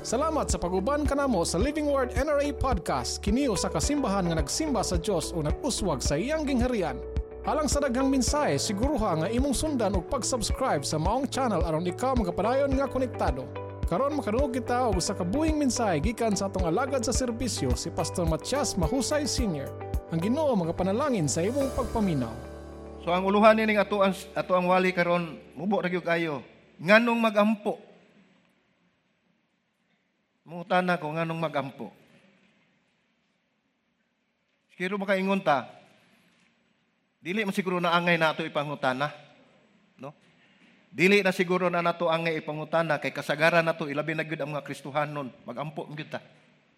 Salamat sa pag-uban kanamo sa Living Word NRA Podcast. Kini usa ka simbahan nga nagsimba sa Dios o nag-uswag sa iyang gingharian. Alang sa daghang mensahe, siguruha nga imong sundan og pag-subscribe sa maong channel aron ikaw magapadayon nga konektado. Karon makaduog kita og usa ka buhing mensahe gikan sa atong alagad sa serbisyo si Pastor Matias Mahusay Sr. Ang Ginoo magapanalangin sa imong pagpaminaw. So ang uluhan ning ato ang wali karon mubo ra gyud kayo. Nganong magampo? Mungutana ko nganong magampo. Siguro makaingon ta. Dili man siguro na angay nato ipangutana, no? Dili na siguro na nato angay ipangutana kay kasagaran nato ilabi na gyud ang mga Kristohanon, magampo gyud ta.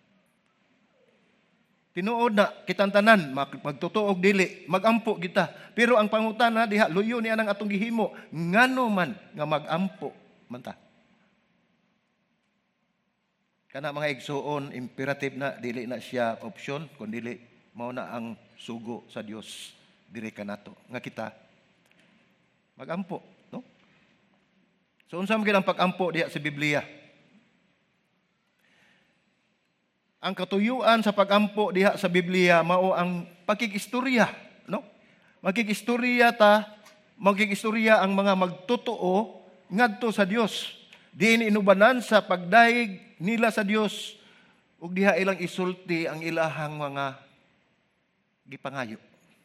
Tinuod na kitang tanan magtotoo og dili, magampo gyud ta. Pero ang pangutana diha luyo niya nang atong gihimo, ngano man nga magampo man ta. Kana mga igsuon, imperative na, dili na siya option, kundi dili mao na ang sugo sa Dios diri kanato nga kita magampo, no? So unsa man gid ang pag-ampo diha sa Biblia? Ang katuyuan sa pag-ampo diha sa Biblia mao ang pagkikistorya, no? Magkikistorya ang mga magtotoo ngadto sa Dios. Diin inubanan sa pagdaig nila sa Dios ug diha ilang isulti ang ilahang mga gipangayo.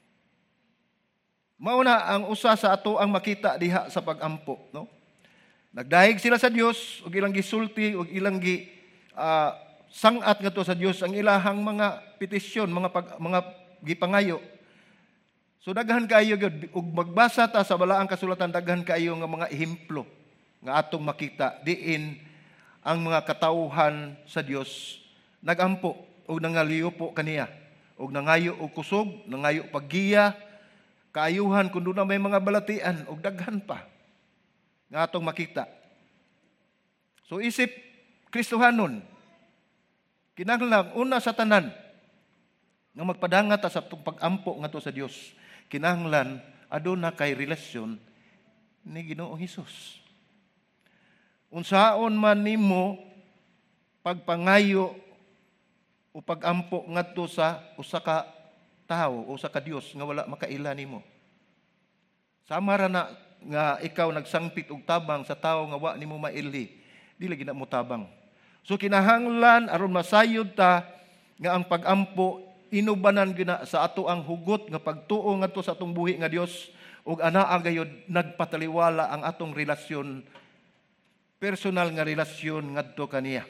Mao na ang usa sa ato ang makita diha sa pag-ampo, no? Nagdaig sila sa Dios ug ilang gisulti ug ilang sangat ngadto sa Dios ang ilahang mga petisyon, mga gipangayo. So daghan kaayo gyud ug magbasa ta sa balaang kasulatan daghan kaayo nga mga ehemplo nga atong makita diin ang mga katawhan sa Dios nagampo ug nangaliyo po kaniya ug nangayo og kusog, nangayo paggiya, kaayuhan kun na may mga balatian ug daghan pa nga atong makita. So isip Kristohanon, kinahanglan una sa tanan nga magpadangat sa pag-ampo ngadto sa Dios, kinahanglan aduna kay relasyon ni Ginoong Hesus. Unsaon man nimo pagpangayo o pag-ampo ngadto sa usa ka tawo o sa ka Dios nga wala makaila nimo. Sama ra na nga ikaw nagsangpit og tabang sa tawo nga wa nimo maili, dili gina mo tabang. So kinahanglan aron masayod ta nga ang pag-ampo inubanan gina sa ato ang hugot nga pagtuo ngadto sa atong buhi nga Dios ug anaa gayud nagpataliwala ang atong relasyon, personal nga relasyon ngadto kaniya.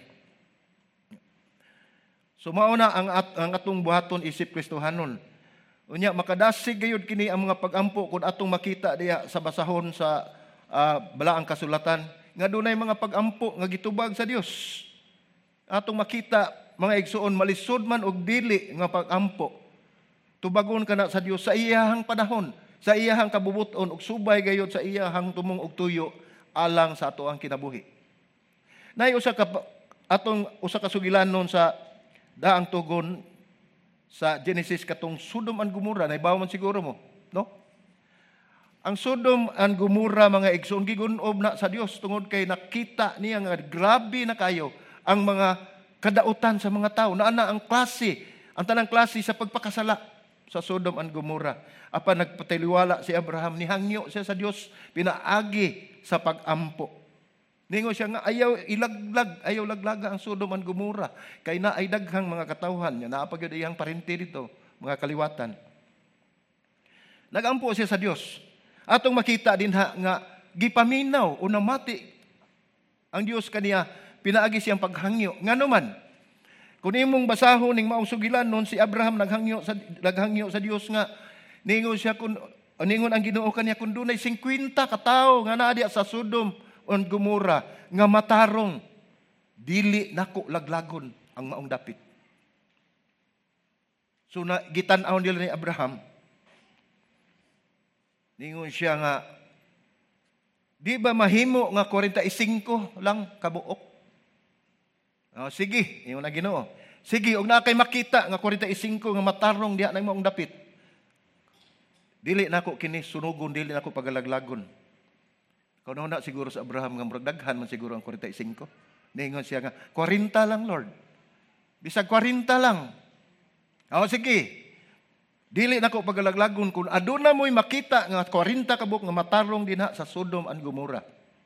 So mao na ang atong buhaton isip Kristohanon. Unya makadasig gayud kini ang mga pag-ampo kun atong makita diha sa basahon sa balaang kasulatan nga dunay mga pag-ampo nga gitubag sa Dios. Atong makita mga igsuon malisod man og dili nga pag-ampo. Tubagon kana sa Dios sa iyahang panahon, sa iyahang kabubuton ug subay gayud sa iyahang tumong og tuyo alang sa ato ang kinabuhi. Nay usa ka sugilanon sa daang tugon sa Genesis katong Sodom and Gomorrah, naibaw man siguro mo, no? Ang Sodom and Gomorrah mga igsoon gigunob na sa Dios tungod kay nakita niya nga grabe na kayo ang mga kadautan sa mga tao, na ang klase, ang tanang klase sa pagpakasala sa Sodom and Gomorrah. Apan nagpatiliwala si Abraham, nihangyo siya sa Dios, pinaagi sa pag-ampo. Ningo siya nga ayaw laglaga ang Sodom and Gomorrah kay na ay daghang mga katawhan niya, naapagod iyang parente dito, mga kaliwatan. Nagampo siya sa Dios. Atong makita din nga gipaminaw o namati ang Dios kaniya, pinaagi siyang paghangyo. Ngano man, kung imong basahon ning maong sugilanon si Abraham naghangyo sa Dios nga ningon ang Ginoo kaniya kun dunay 50 ka tawo nga naa diha sa Sodom and Gomorrah nga matarong, dili nako laglagon ang maong dapit. So na gitan-aw nila ni Abraham, ningon siya nga di ba mahimo nga 45 lang kabuok? Sige, ingon ang Ginoo. Sige, og na kay makita nga 45 nga matarong diha nang maong dapit. Dili nako kini sunugon, dili nako pagalaglagon. Kung na siguro sa Abraham nga murag daghan man siguro ang 45. Ningon siya nga, 40 lang, Lord. Bisag 40 lang. O sige, dili na ko pagalaglagon kung aduna mo'y makita nga 40 kabuk nga matarong dinha sa Sodom and Gomorrah.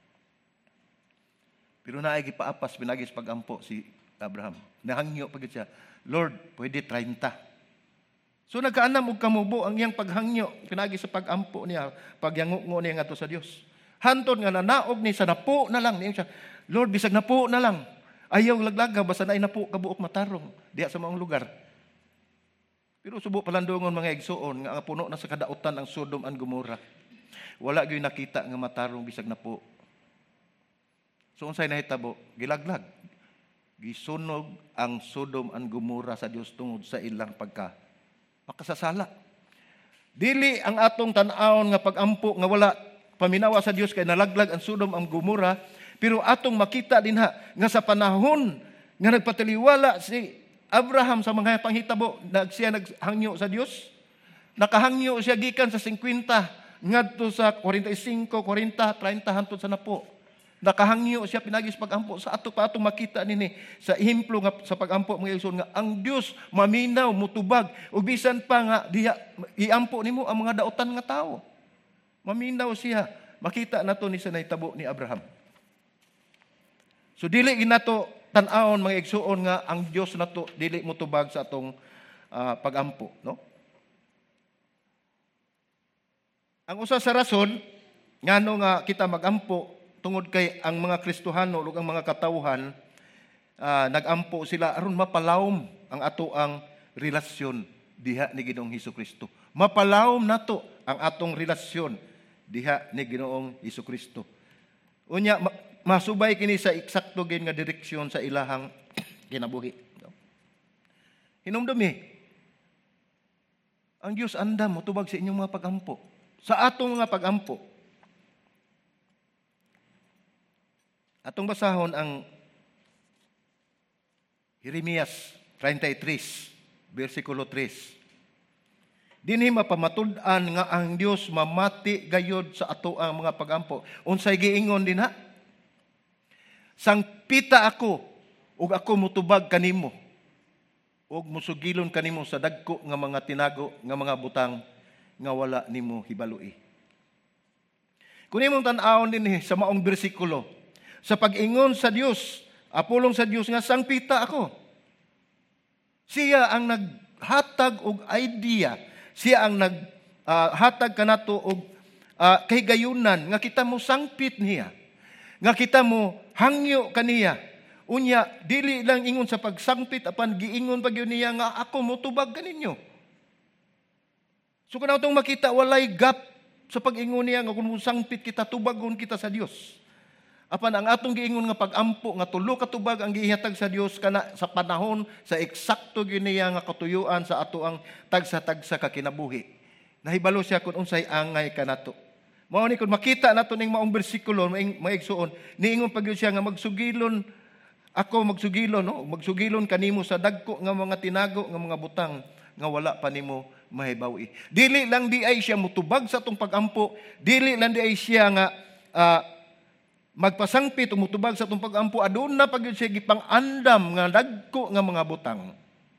Pero naay gipaapas pinagis pagampo si Abraham. Nahangyo pagid siya, Lord, pwede 30. So nagkaanam og kamubo ang iyang paghangyo pinagi sa pagampo niya, pagyango niya ngadto sa Dios. Hantod nga nanaog ni sa napo na lang niya siya, Lord, bisag napo na lang. Ayaw laglaga basta naay napo kabuok matarong diha sa maong lugar. Pero subo palandungon mga igsuon nga puno na sa kadautan ang Sodom and Gomorrah. Wala gyud nakita nga matarong bisag napo. So unsay nahitabo? Gilaglag. Gisunog ang Sodom and Gomorrah sa Dios tungod sa ilang makasasala. Dili ang atong tan-awon nga pagampo nga wala paminawa sa Dios kay nalaglag ang Sodom and Gomorrah, pero atong makita dinha nga sa panahon nga nagpatiliwala si Abraham sa mga panghitabo, siya naghangyo sa Dios. Nakahangyo siya gikan sa 50 ngadto sa 45, 40, 30 hantod sa napo. Nakahangyo siya pinagis pagampo sa ato pa atong makita nini sa ehemplo nga sa pagampo mga igsoon nga ang Dios maminaw mutubag ug bisan pa nga diha iampo nimo ang mga daotan nga tawo. Maminaw siya. Makita nato ni sa nahitabo ni Abraham. So dili ginato tan-awon mga igsuon nga ang Dios nato dili motubag sa atong pagampo, no? Ang usa sa rason ngano nga kita magampo tungod kay ang mga Kristohano ug ang mga katawhan nagampo sila aron mapalawom ang ato ang relasyon diha ni Ginoong Hesukristo. Mapalawom nato ang atong relasyon diha ni Ginoong Hesukristo. Unya masubay kini sa eksakto gid nga direksyon sa ilahang kinabuhi. Hinumdumi, ang Dios andam motubag sa inyong mga pagampo. Sa atong mga pagampo. Atong basahon ang Jeremias 33, versikulo 3. Dinhi mapamatud-an nga ang Dios mamati gayod sa ato ang mga pagampo. Unsay giingon dinha? Sangpita ako ug ako mutubag kanimo ug musugilon kanimo sa dagko nga mga tinago nga mga butang nga wala nimo hibalui. Kung imong tan-awon dinhi sa maong bersikulo sa pag-ingon sa Dios, apulong sa Dios nga sangpita ako. Siya ang naghatag og idea, siya ang naghatag kanato og kahigayunan nga kita mo sangpit niya. Nga kita mo hangyo kaniya. Unya, dili lang ingon sa pagsangpit, apan giingon pa gyud niya nga ako motubag kaninyo. So kung atong makita, walay gap sa pag-ingon niya nga kung sangpit kita, tubagon kita sa Dios. Apan ang atong giingon nga pag-ampo, nga tulo katubag ang gihatag sa Dios kana sa panahon, sa eksakto gyud niya nga katuyuan sa ato ang tagsa-tagsa ka kinabuhi. Nahibalo siya kung unsay angay kanato. Mao ni kun makita nato ning maong bersikulo maigsuon niingon pag siya nga magsugilon no magsugilon kanimo sa dagko nga mga tinago nga mga butang nga wala pa nimo mahibawi. Dili lang di ay siya mutubag sa atong pagampo, dili lang di ay siya nga magpasangpit o mutubag sa atong pagampo, aduna pag siya gipang-andam nga dagko nga mga butang.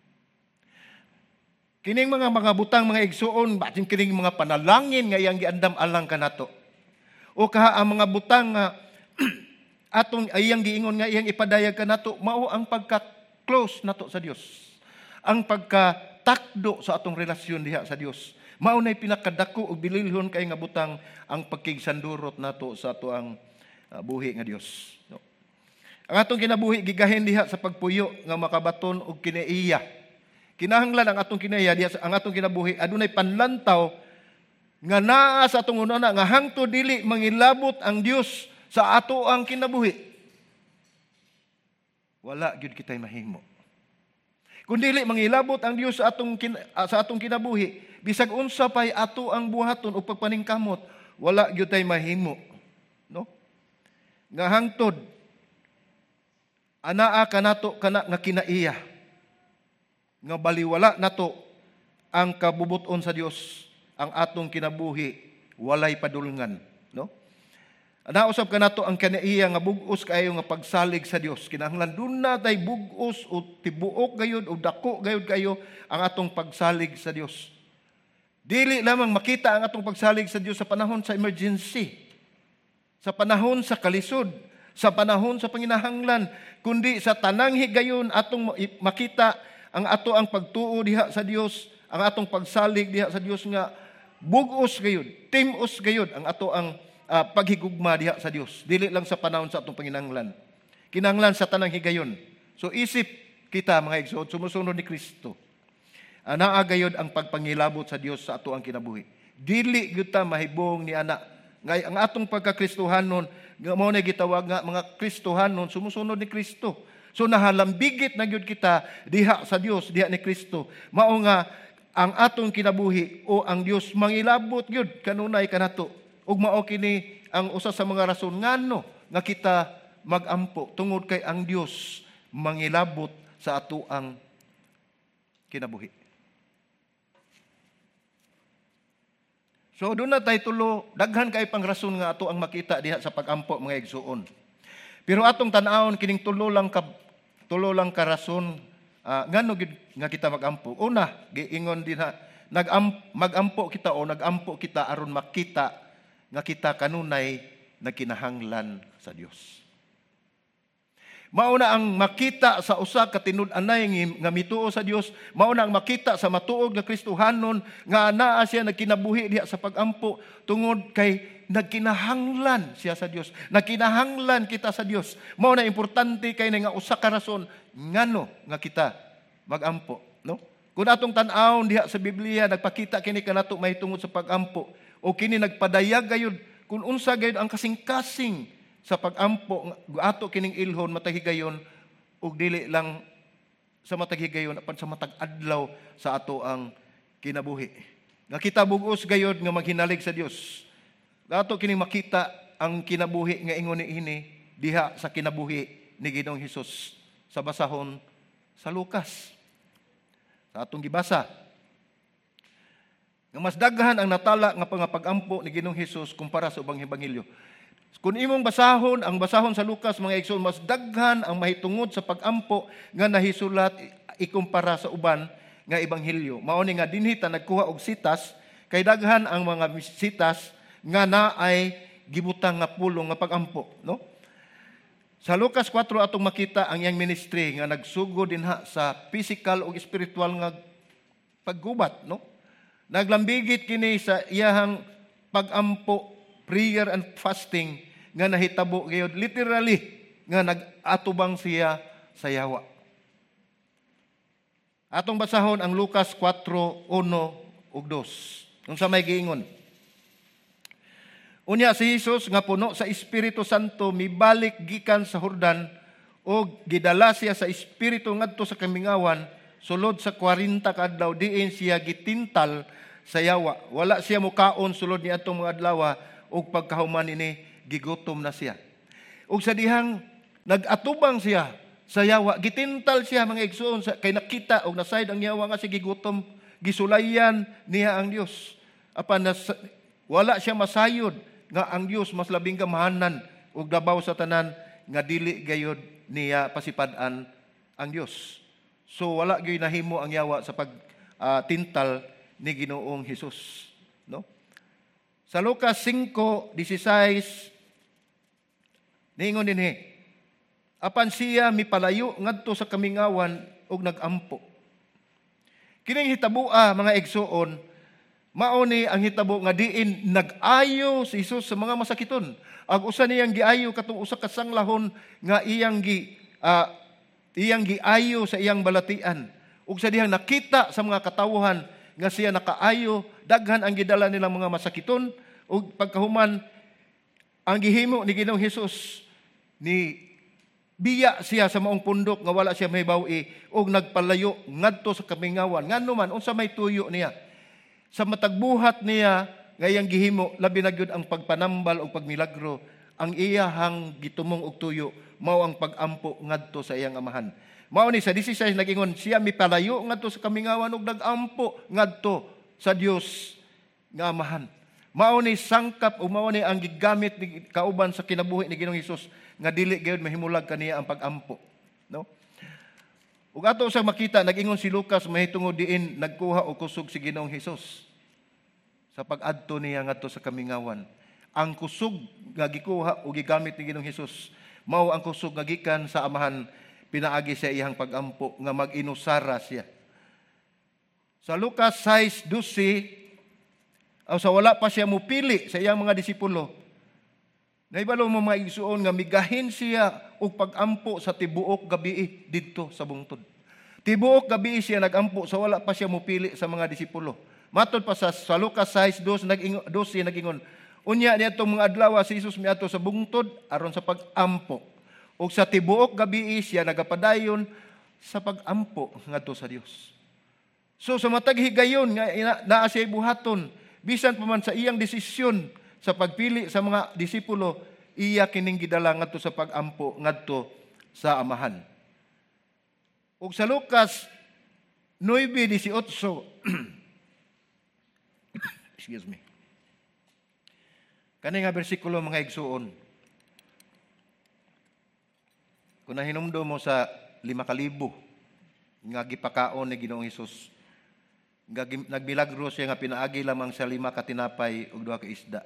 Kining mga butang, mga igsuon, batin kining mga panalangin nga iyang giandam alang kanato. O kaha ang mga butang nga atong iyang giingon nga iyang ipadayag kanato, mao ang pagka-close nato sa Dios. Ang pagkatakdo sa atong relasyon diha sa Dios. Mao nay pinakadako og bililhon kay nga butang ang pagkigsandurot nato sa ato ang buhi nga Dios. No? Ang atong kinabuhi gigahin diha sa pagpuyo nga makabaton og kinaiya. Kinahanglan ang atong kinaya, ang atong kinabuhi, adunay panlantaw nga naa sa atong unana nga hangtod dili mangilabot ang Dios sa ato ang kinabuhi. Wala gyud kitay mahimo. Kung dili mangilabot ang Dios sa atong kinabuhi, bisag unsa pay ato ang buhaton o pagpaningkamot, wala gyud tay mahimo, no? Nga hangtod anaa kanato kana nga kinaiya. Nga baliwala nato ang kabubuton sa Dios, ang atong kinabuhi walay padulngan, no? Nausab ka nato ang kanaiya nga bug-os kayo nga pagsalig sa Dios. Kinahanglan dun na tay bug-os o tibuok gayud o dako gayud kayo ang atong pagsalig sa Dios. Dili lamang makita ang atong pagsalig sa Dios sa panahon sa emergency, sa panahon sa kalisod, sa panahon sa panginahanglan, kundi sa tanang higayon atong makita ang ato ang pagtuo diha sa Dios, ang atong pagsalig diha sa Dios nga bug-os gayud, timos gayud ang ato ang paghigugma diha sa Dios. Dili lang sa panahon sa atong panginahanglan. Kinahanglan sa tanang higayon. So isip kita mga igsoon, sumusunod ni Kristo. Naa gayud ang pagpangilabot sa Dios sa ato ang kinabuhi. Dili gyud ta mahibong ni ana. Ngay ang atong pagka-Kristohanon, mao na gitawag nga mga Kristohanon sumusunod ni Kristo. So nahalambigit na gyud kita diha sa Dios, diha ni Kristo. Mao nga ang atong kinabuhi o ang Dios mangilabot gyud kanunay kanato. Ug mao kini ang usa sa mga rason ngano nga kita magampo tungod kay ang Dios mangilabot sa ato ang kinabuhi. So doon na tayo tulo, daghan kay pang rason nga ato ang makita diha sa pagampo mga igsuon. Pero atong tan-awon kining tulo lang ka rason ngano gid nga kita magampo. Una, giingon din magampo kita o nagampo kita aron makita nga kita kanunay na kinahanglan sa Dios. Mauna ang makita sa usa ka tinud-anay nga mituo sa Dios, mauna ang makita sa matuog nga Kristohanon nga naa siya nagkinabuhi diha sa pagampo tungod kay nagkinahanglan siya sa Dios. Nagkinahanglan kita sa Dios. Mauna importante kay nga usa ka rason ngano nga kita magampo, no? Kung atong tan-awon diha sa Biblia nagpakita kini kanato mahitungod sa pagampo. O kini nagpadayag gayud kung unsa gayud ang kasing-kasing sa pagampo ato kining ilhon matag higayon ug dili lang sa matag higayon apan sa matag adlaw sa ato ang kinabuhi. Nga kita bug-os gayud nga maghinalig sa Dios. Ato kining makita ang kinabuhi nga ingon niini diha sa kinabuhi ni Ginoong Hesus sa basahon sa Lucas. Sa atong gibasa nga mas daghan ang natala nga pangapagampo ni Ginoong Hesus kumpara sa ubang ebanghelyo. Kung imong basahon ang basahon sa Lucas mga igsoon, mas daghan ang mahitungod sa pagampo nga nahisulat ikumpara sa uban nga ebanghelyo. Mao ni nga dinhi ta nagkuha og sitas kay daghan ang mga sitas nga naay gibutang nga pulong nga pagampo, no? Sa Lucas 4 atong makita ang iyang ministry nga nagsugod dinha sa physical ug spiritual nga paggubat, no? Naglambigit kini sa iyahang pagampo, prayer and fasting nga nahitabo gayud literally nga nagatubang siya sa yawa. Atong basahon ang Lucas 4:1 ug 2. Unsa may giingon? Unya si Jesus nga puno sa Espiritu Santo mibalik gikan sa Jordan ug gidala siya sa Espiritu ngadto sa kamingawan sulod sa 40 ka adlaw diin siya gitintal sa yawa. Wala siya mukaon sulod ni atong mga adlaw ug pagkahuman ini gigutom na siya. Ug sa dihang nagatubang siya sa yawa, gitintal siya mga igsoon kay nakita og nasayod ang yawa nga si gigutom, gisulayan niya ang Dios. Apan wala siya masayod nga ang Dios mas labing gamahanan ug labaw sa tanan nga dili gayud niya pasipad-an ang Dios. So wala gyud nahimo ang yawa sa pagtintal ni Ginoong Hesus, no? Sa Lucas 5:16 niingon dinhi, apan siya mipalayo ngadto sa kamingawan ug nagampo. Kining hitabua mga igsoon, mao ni ang hitabo nga diin nag-ayo si Hesus sa mga masakiton. Ang usa niyang giayo katong usa ka sanglahon nga iyang giayo sa iyang balatian. Ug sa dihang nakita sa mga katawhan nga siya nakaayo, daghan ang gidala nilang mga masakiton ug pagkahuman ang gihimo ni Ginoong Hesus ni biya siya sa maong pundok nga wala siya mahibaw-i ug nagpalayo ngadto sa kamingawan. Ngano man unsa may tuyo niya sa matagbuhat niya nga iyang gihimo labi na gyud ang pagpanambal ug pagmilagro, ang iyahang gitumong og tuyo mao ang pagampo ngadto sa iyang amahan. Mao ni sa 16 nagingon siya mipalayo ngadto sa kamingawan ug nagampo ngadto sa Dios nga amahan. Mao ni sangkap o mao ni ang gigamit ni kauban sa kinabuhi ni Ginoong Hesus nga dili gayud mahimulag kaniya ang pag-ampo, no? Ug ato sa makita nag-ingon si Lucas mahitungod diin nagkuha og kusog si Ginoong Hesus sa pag-adto niya ngadto sa kamingawan. Ang kusog nga gikuha o gigamit ni Ginoong Hesus mao ang kusog nga gikan sa Amahan pinaagi sa iyang pag-ampo nga mag-inusara siya. Sa Lucas 6:12 o sa wala pa siya mupili sa iyang mga disipulo, naibalo mo mga igsuon nga migahin siya og pag-ampo sa tibuok gabi didto sa bungtod. Tibuok gabi siya nagampo sa wala pa siya mupili sa mga disipulo. Matod pa sa Lucas 6:12 nag-ingon, unya niadtong mga adlaw si Jesus miadto sa bungtod aron sa pag-ampo. Ug sa tibuok gabi siya nagapadayon sa pag-ampo ngadto sa Dios. So sa matag higayon nga naa siya buhaton, bisan pa man sa iyang desisyon sa pagpili sa mga disipulo, iya kining gidala ngadto sa pag-ampo ngadto sa Amahan. Ug sa Lucas 9:18 excuse me. Kani nga bersikulo mga igsuon. Kung nahinumdo mo sa 5,000 nga gipakaon ni Ginoong Hesus, nagmilagro siya nga pinaagi lamang sa 5 katinapay ug 2 ka isda.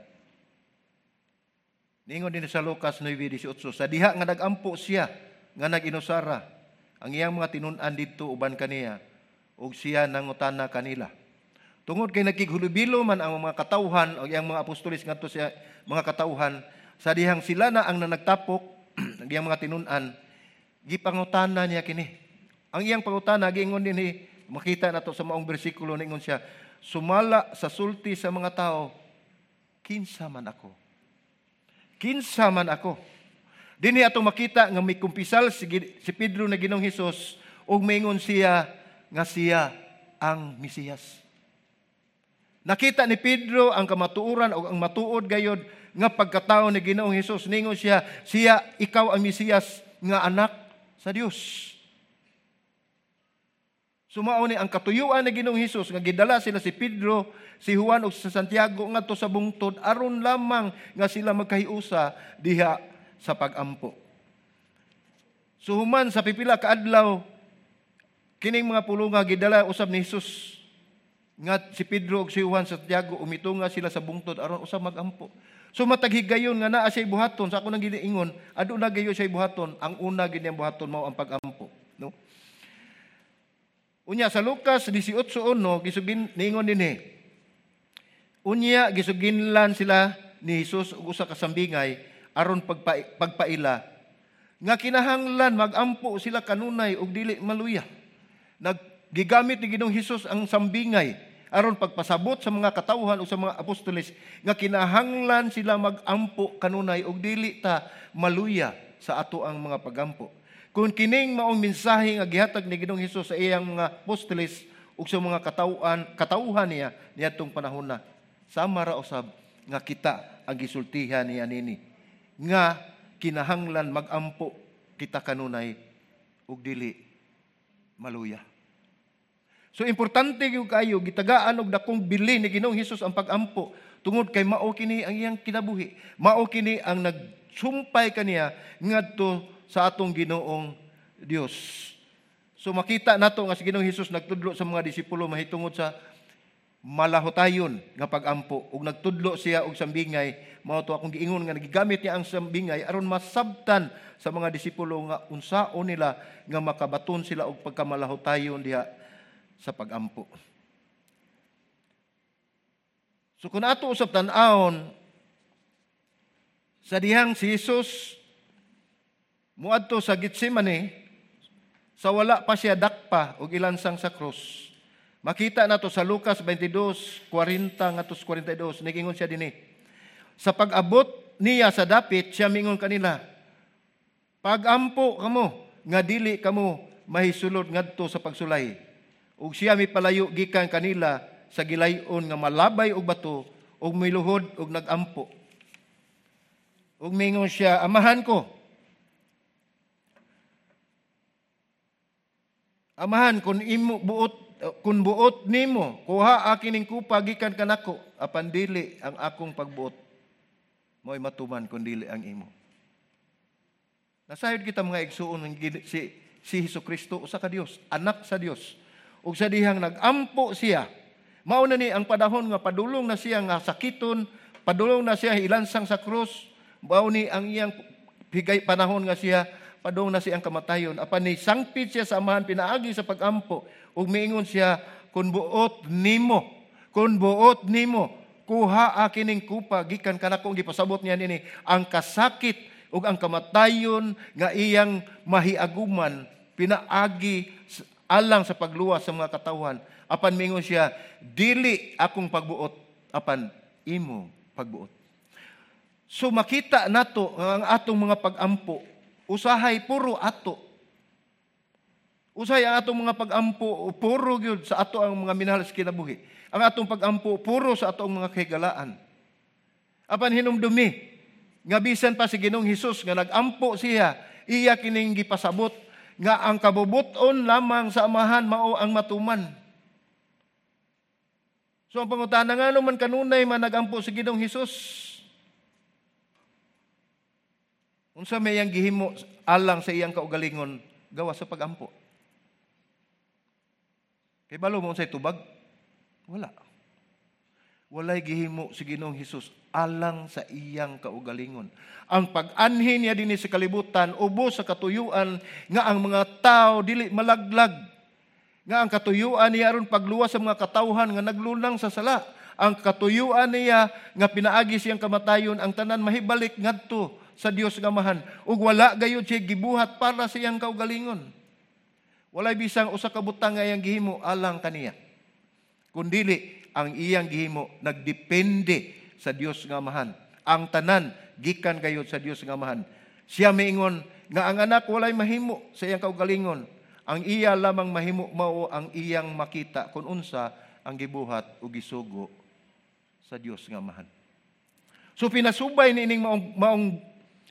Ningon din sa Lucas 9:18, sa diha nga nagampo siya nga naginusara ang iyang mga tinun-an didto uban kaniya ug siya nangutana kanila. Tungod kay nakighulubilo man ang mga katawhan o iyang mga apostolis ngadto sa mga katawhan, sa dihang sila na ang nanagtapok ang iyang mga tinun-an, gipangutana niya kini. Ang iyang pangutana giingon dinhi, makita nato sa maong bersikulo, ningon siya, sumala sa sulti sa mga tao, kinsa man ako. Kinsa man ako. Dinhi atong makita nga may kumpisal si Pedro na Ginoong Hesus ug maingon siya nga siya ang Mesiyas. Nakita ni Pedro ang kamatuoran o ang matuod gayod nga pagkatao ni Ginoong Hesus. Ningon siya, ikaw ang Mesiyas nga anak sa Dios. Sumao ni ang katuyuan ni Ginoong Hesus nga gidala sila si Pedro, si Juan ug si Santiago ngadto sa bungtod aron lamang nga sila magkahiusa diha sa pag-ampo. So human sa pipila ka adlaw kining mga pulong nga gidala usab ni Hesus nga si Pedro ug si Juan Santiago umitunga sila sa bungtod aron usab mag-ampo. So mataghigayon nga naa siya buhaton sa ako nang giniingon, aduna gayo siya buhaton, ang una gid niyang buhaton mao ang pag-ampo, no? Unya sa Lucas 18:1 gisugin ningon dinhi. Unya gisuginlan sila ni Hesus ug usa ka sambingay aron pagpaila nga kinahanglan magampo sila kanunay ug dili maluya. Naggigamit ni Ginoong Hesus ang sambingay aron pagpasabot sa mga katawhan o sa mga apostoles nga kinahanglan sila magampo kanunay ug dili ta maluya sa ato ang mga pagampo. Kung kining maong mensahe nga gihatag ni Ginoong Hesus sa iyang mga apostoles ug sa mga katawhan niya niadtong panahon na, sama ra usab nga kita ang gisultihan niya nini nga kinahanglan magampo kita kanunay ug dili maluya. So importante gyud kayo gitagaan og dakong bili ni Ginoong Hesus ang pag-ampo tungod kay mao kini ang iyang kinabuhi. Mao kini ang nagsumpay kaniya ngadto sa atong Ginoong Dios. So makita nato nga si Ginoong Hesus nagtudlo sa mga disipulo mahitungod sa malahotayon nga pag-ampo ug nagtudlo siya og sambingay, mao to akong giingon nga nagigamit niya ang sambingay aron masabtan sa mga disipulo nga unsaon nila nga makabaton sila og pagkamalahotayon diha sa pag-ampo. So kung ato usab tan-awon sa dihang si Jesus muadto sa Getsemane sa wala pa siya dakpa og ilansang sa krus. Makita nato sa Lucas 22:40 ngadto 42, nigingon siya dinhi. Sa pag-abot niya sa dapit, siya mingon kanila, pag-ampo kamo nga dili kamo mahisulod ngadto sa pagsulay. Ug siya mipalayo gikan kanila sa gilayon nga malabay og bato ug miluhod ug nagampo. Ug mingon siya, amahan ko, kung imo buot kun buot nimo, kuha akining kupa gikan kanako, apan dili ang akong pagbuot. Mo'y matuman kun dili ang imo. Nasayod kita mga igsuon si Hesukristo usa ka Dios, anak sa Dios. Ug sa dihang nagampo siya, mao na ni ang panahon nga padulong na siya nga sakiton, padulong na siya ilansang sa krus, mao ni ang iyang higay panahon nga siya padung na siyang kamatayon. Apan ni sangpit siya sa amahan pinaagi sa pagampo ug miingon siya, kun buot nimo, kuha akining kupa gikan kanako. Gipasabot niya nini ang kasakit ug ang kamatayon nga iyang mahiaguman pinaagi alang sa pagluwas sa mga katawan. Apan miingon siya, dili akong pagbuot, apan imo pagbuot. So makita nato ang atong mga pagampo, usahay puro ato. Usahay ang atong mga pagampo, puro gyud sa ato ang mga minahal sa kinabuhi. Ang atong pagampo, puro sa atong mga kahigalaan. Apan hinumdumi, nga bisan pa si Ginoong Hesus, nga nagampo siya, iya kining gipasabot, nga ang kabubuton lamang sa amahan mao ang matuman. So ang pangutana nga naman kanunay man nagampo si Ginoong Hesus, unsa may iyang gihimo alang sa iyang kaugalingon gawas sa pagampo? Kay balo mo unsay tubag? Wala. Walay gihimo si Ginoong Hesus alang sa iyang kaugalingon. Ang pag-anhi niya dinhi sa kalibutan ubos sa katuyuan nga ang mga tao dili malaglag. Nga ang katuyuan niya aron pagluwas sa mga katawhan nga naglunang sa sala. Ang katuyuan niya nga pinaagi siyang kamatayon ang tanan mahibalik ngadto sa Dios nga Amahan. Ug wala gayud siya gibuhat para sa iyang kaugalingon. Walay bisang usa ka butang nga iyang gihimo alang kaniya. Kundili ang iyang gihimo nagdepende sa Dios nga Amahan. Ang tanan gikan gayud sa Dios nga Amahan. Siya miingon nga ang anak walay mahimo sa iyang kaugalingon. Ang iya lamang mahimo mao ang iyang makita kung unsa ang gibuhat o gisugo sa Dios nga Amahan. So pinasubay niining maong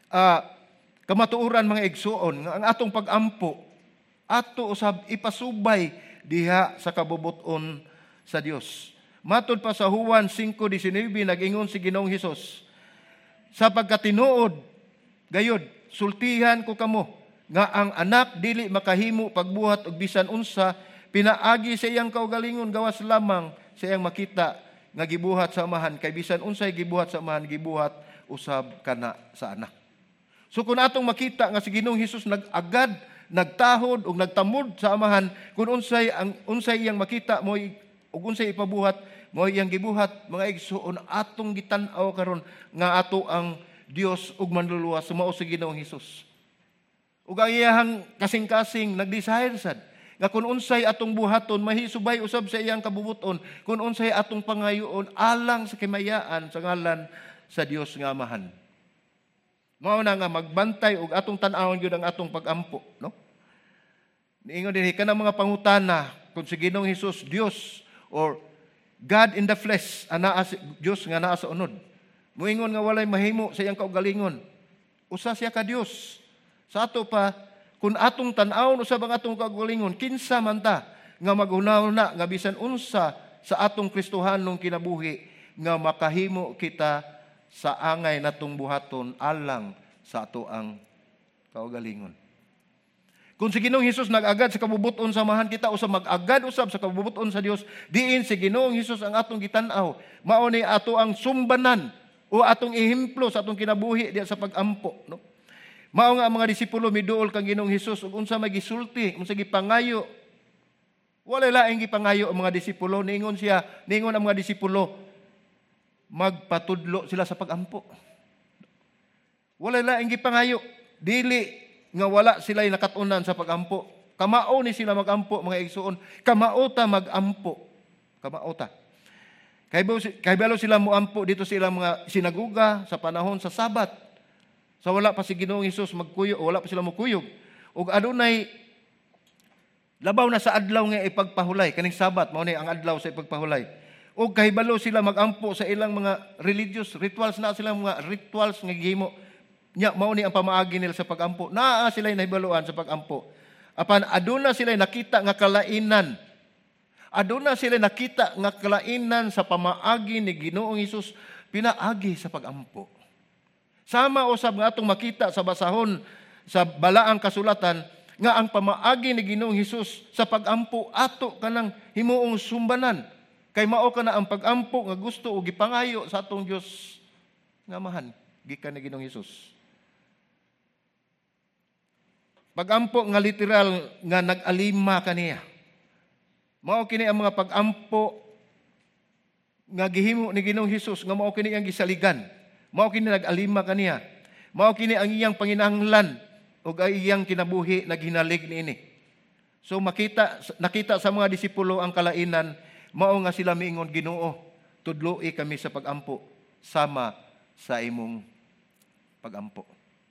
kamatuoran mga igsuon nga ang atong pagampo ato usab ipasubay diha sa kabubuton sa Dios. Matod pa sa Juan 5:19 nag-ingon si Ginoong Hesus, sa pagkatinuod gayud sultihan ko kamo nga ang anak dili makahimo pagbuhat og bisan unsa pinaagi sa iyang kaugalingon gawas lamang sa iyang makita nga gibuhat sa amahan, kay bisan unsay gibuhat sa amahan gibuhat usab kana sa anak. So kung atong makita nga si Ginoong Hesus nag-agad, nagtahod ug nagtamod sa amahan, kung unsay iyang makita mo ug unsay ipabuhat mo iyang gibuhat, mga igsuon atong gitan-aw karon nga ato ang Dios ug manluluwas mao si Ginoong Hesus. Ug ang iyang kasing-kasing nag-desire sad nga kung unsay atong buhaton mahisubay usab sa iyang kabubuton, kung unsay atong pangayoon alang sa kimayaan sa ngalan sa Dios nga Amahan. Mao na nga magbantay ug atong tan-awon gyud ang atong pagampo, no? Niingon dinhi kanang mga pangutana kung si Ginoong Hesus Dios or God in the flesh, anaa si Dios nga naa sa unod. Muingon nga walay mahimo sa iyang kaugalingon. Usa siya ka Dios. Sa ato pa, kung atong tan-awon usab ang atong kaugalingon, kinsa man ta nga mag-una nga bisan unsa sa atong Kristohanong kinabuhi nga makahimo kita sa angay natong buhaton alang sa ato ang kaugalingon. Kung si Ginoong Hesus nag-agad sa kabubuton sa amahan, kita usab mag-agad usab sa kabubuton sa Dios, diin si Ginoong Hesus ang atong gitan-aw. Mao ni ato ang sumbanan o atong ehemplo sa atong kinabuhi diya sa pagampo, no? Mao nga ang mga disipulo miduol kang Ginoong Hesus ug unsa may gisulti, unsa gipangayo. Wala laing gipangayo ang mga disipulo, niingon ang mga disipulo magpatudlo sila sa pagampo. Wala laing gipangayo, dili nga wala sila'y nakatunan sa pagampo. Kamao ni sila magampo, mga igsuon. Kamaota magampo. Kamaota. Kay balo sila muampo dito sa ilang mga sinaguga sa panahon sa Sabat. Sa wala pa si Ginoong Hesus magkuyog, wala pa sila mukuyog. Ug adunay labaw na sa adlaw nga ipagpahulay, kaning Sabat, mao ni ang adlaw sa ipagpahulay. Ug kahibalo sila magampo sa ilang mga religious rituals, na silang mga rituals nga gihimo. Nya mao ni ang pamaagi nila sa pagampo. Naa sila nahibaluan sa pagampo. Apan aduna sila nakita nga kalainan. Aduna sila nakita nga kalainan sa pamaagi ni Ginoong Hesus pinaagi sa pagampo. Sama usab nga atong makita sa basahon sa balaang kasulatan nga ang pamaagi ni Ginoong Hesus sa pagampo ato kanang himuong sumbanan. Kay mao kana ang pagampo nga gusto o gipangayo sa atong Dios nga amahan gikan ni Ginoong Hesus. Pagampo nga literal nga nag-alima kaniya. Mao kini ang mga pagampo nga gihimo ni Ginoong Hesus nga mao kini ang gisaligan. Mao kini nag-alima kaniya. Mao kini ang iyang panginahanglan ug ang iyang kinabuhi naghinalig niini. So nakita sa mga disipulo ang kalainan, mao nga sila miingon, Ginoo, tudloi kami sa pagampo sama sa imong pagampo.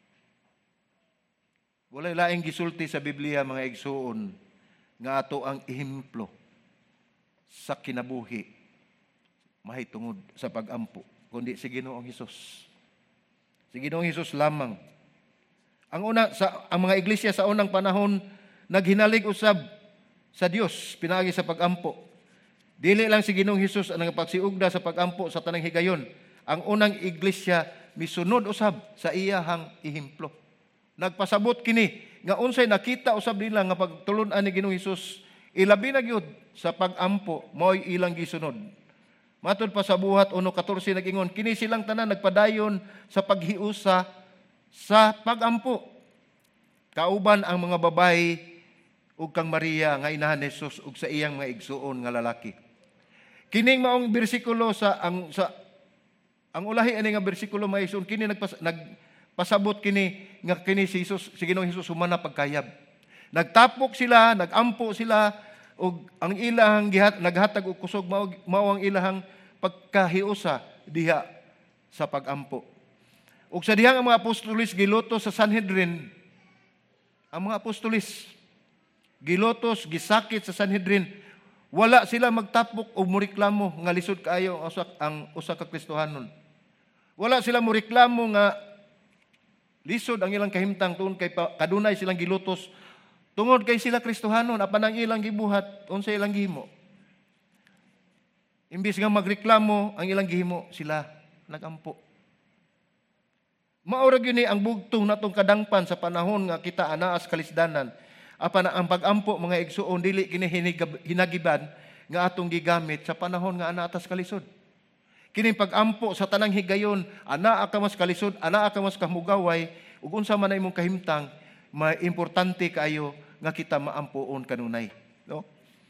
Walay laing gisulti sa Biblia mga igsuon nga ato ang ehemplo sa kinabuhi mahitungod sa pagampo kundi si Ginoong Hesus. Si Ginoong Hesus lamang. Ang mga iglesia sa unang panahon naghinalig usab sa Dios pinaagi sa pagampo. Dili lang si Ginoong Hesus ang nagpagsiugda sa pagampo sa tanang higayon. Ang unang iglesia misunod usab sa iyahang ehemplo. Nagpasabot kini nga unsay nakita usab nila nga pagtulon-an ni Ginoong Hesus, ilabi na gyud sa pagampo mao'y ilang gisunod. Matod pa sa buhat 1:14 nag-ingon, kini silang tanan nagpadayon sa paghiusa sa pagampo. Kauban ang mga babayi ug kang Maria nga inahan ni Jesus ug sa iyang mga igsuon nga lalaki. Kining maong bersikulo ang ulahi ani nga bersikulo mga igsuon kini nagpasabot kini nga kini si Jesus, si Ginoong Hesus humana pagkayab. Nagtapok sila, nagampo sila ug ang ilahang naghatag og kusog mao ang ilahang pagkahiusa diha sa pagampo. Ug sa dihang ang mga apostolis gilotos sa Sanhedrin, ang mga apostolis gilotos, gisakit sa Sanhedrin, wala sila magtapok o muriklamo nga lisod kaayo ang usa ka Kristohanon. Wala sila muriklamo nga lisod ang ilang kahimtang tungod kay kadunay silang gilutos tungod kay sila Kristohanon apan ang ilang gibuhat unsay ilang gihimo. Imbis nga magreklamo ang ilang gihimo, sila nagampo. Maura gyud ni ang bugtong natong kadangpan sa panahon nga kita anaas kalisdanan. Apan ang pagampo mga igsuon dili kini hinagiban nga atong gigamit sa panahon nga ana atas kalisod. Kini pagampo sa tanang higayon, ana ka mas kalisod, ana ka mas kamugaway, ug unsa man imong kahimtang, importante kaayo nga kita maampuon kanunay, no?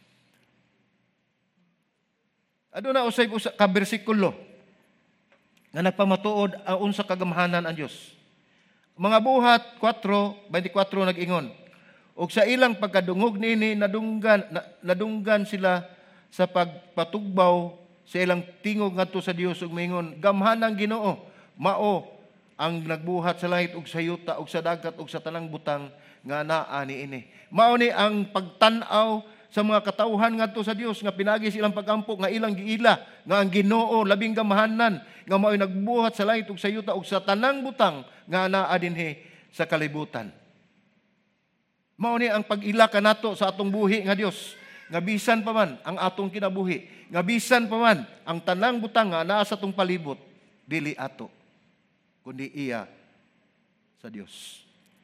Aduna usay ka bersikulo nga nagpamatuod ang unsa kagamhanan ang Dios. Mga buhat 4:24 nag-ingon, ug sa ilang pagkadungog niini nadunggan sila sa pagpatugbaw sa ilang tingog ngadto sa Dios ug moingon, gamhanang Ginoo, mao ang nagbuhat sa langit ug sa yuta ug sa dagat ug sa tanang butang nga naa niini. Mao ni ang pagtan-aw sa mga katawhan ngadto sa Dios nga pinagi silang pagampo nga ilang giila nga ang Ginoo labing gamhanan nga mao'y nagbuhat sa langit ug sa yuta ug sa tanang butang nga naa dinhi sa kalibutan. Mao ni ang pag-ila kanato sa atong buhi nga Dios, nga bisan pa man ang atong kinabuhi, nga bisan pa man ang tanang butang nga naa sa atong palibot, dili ato, kundi iya sa Dios.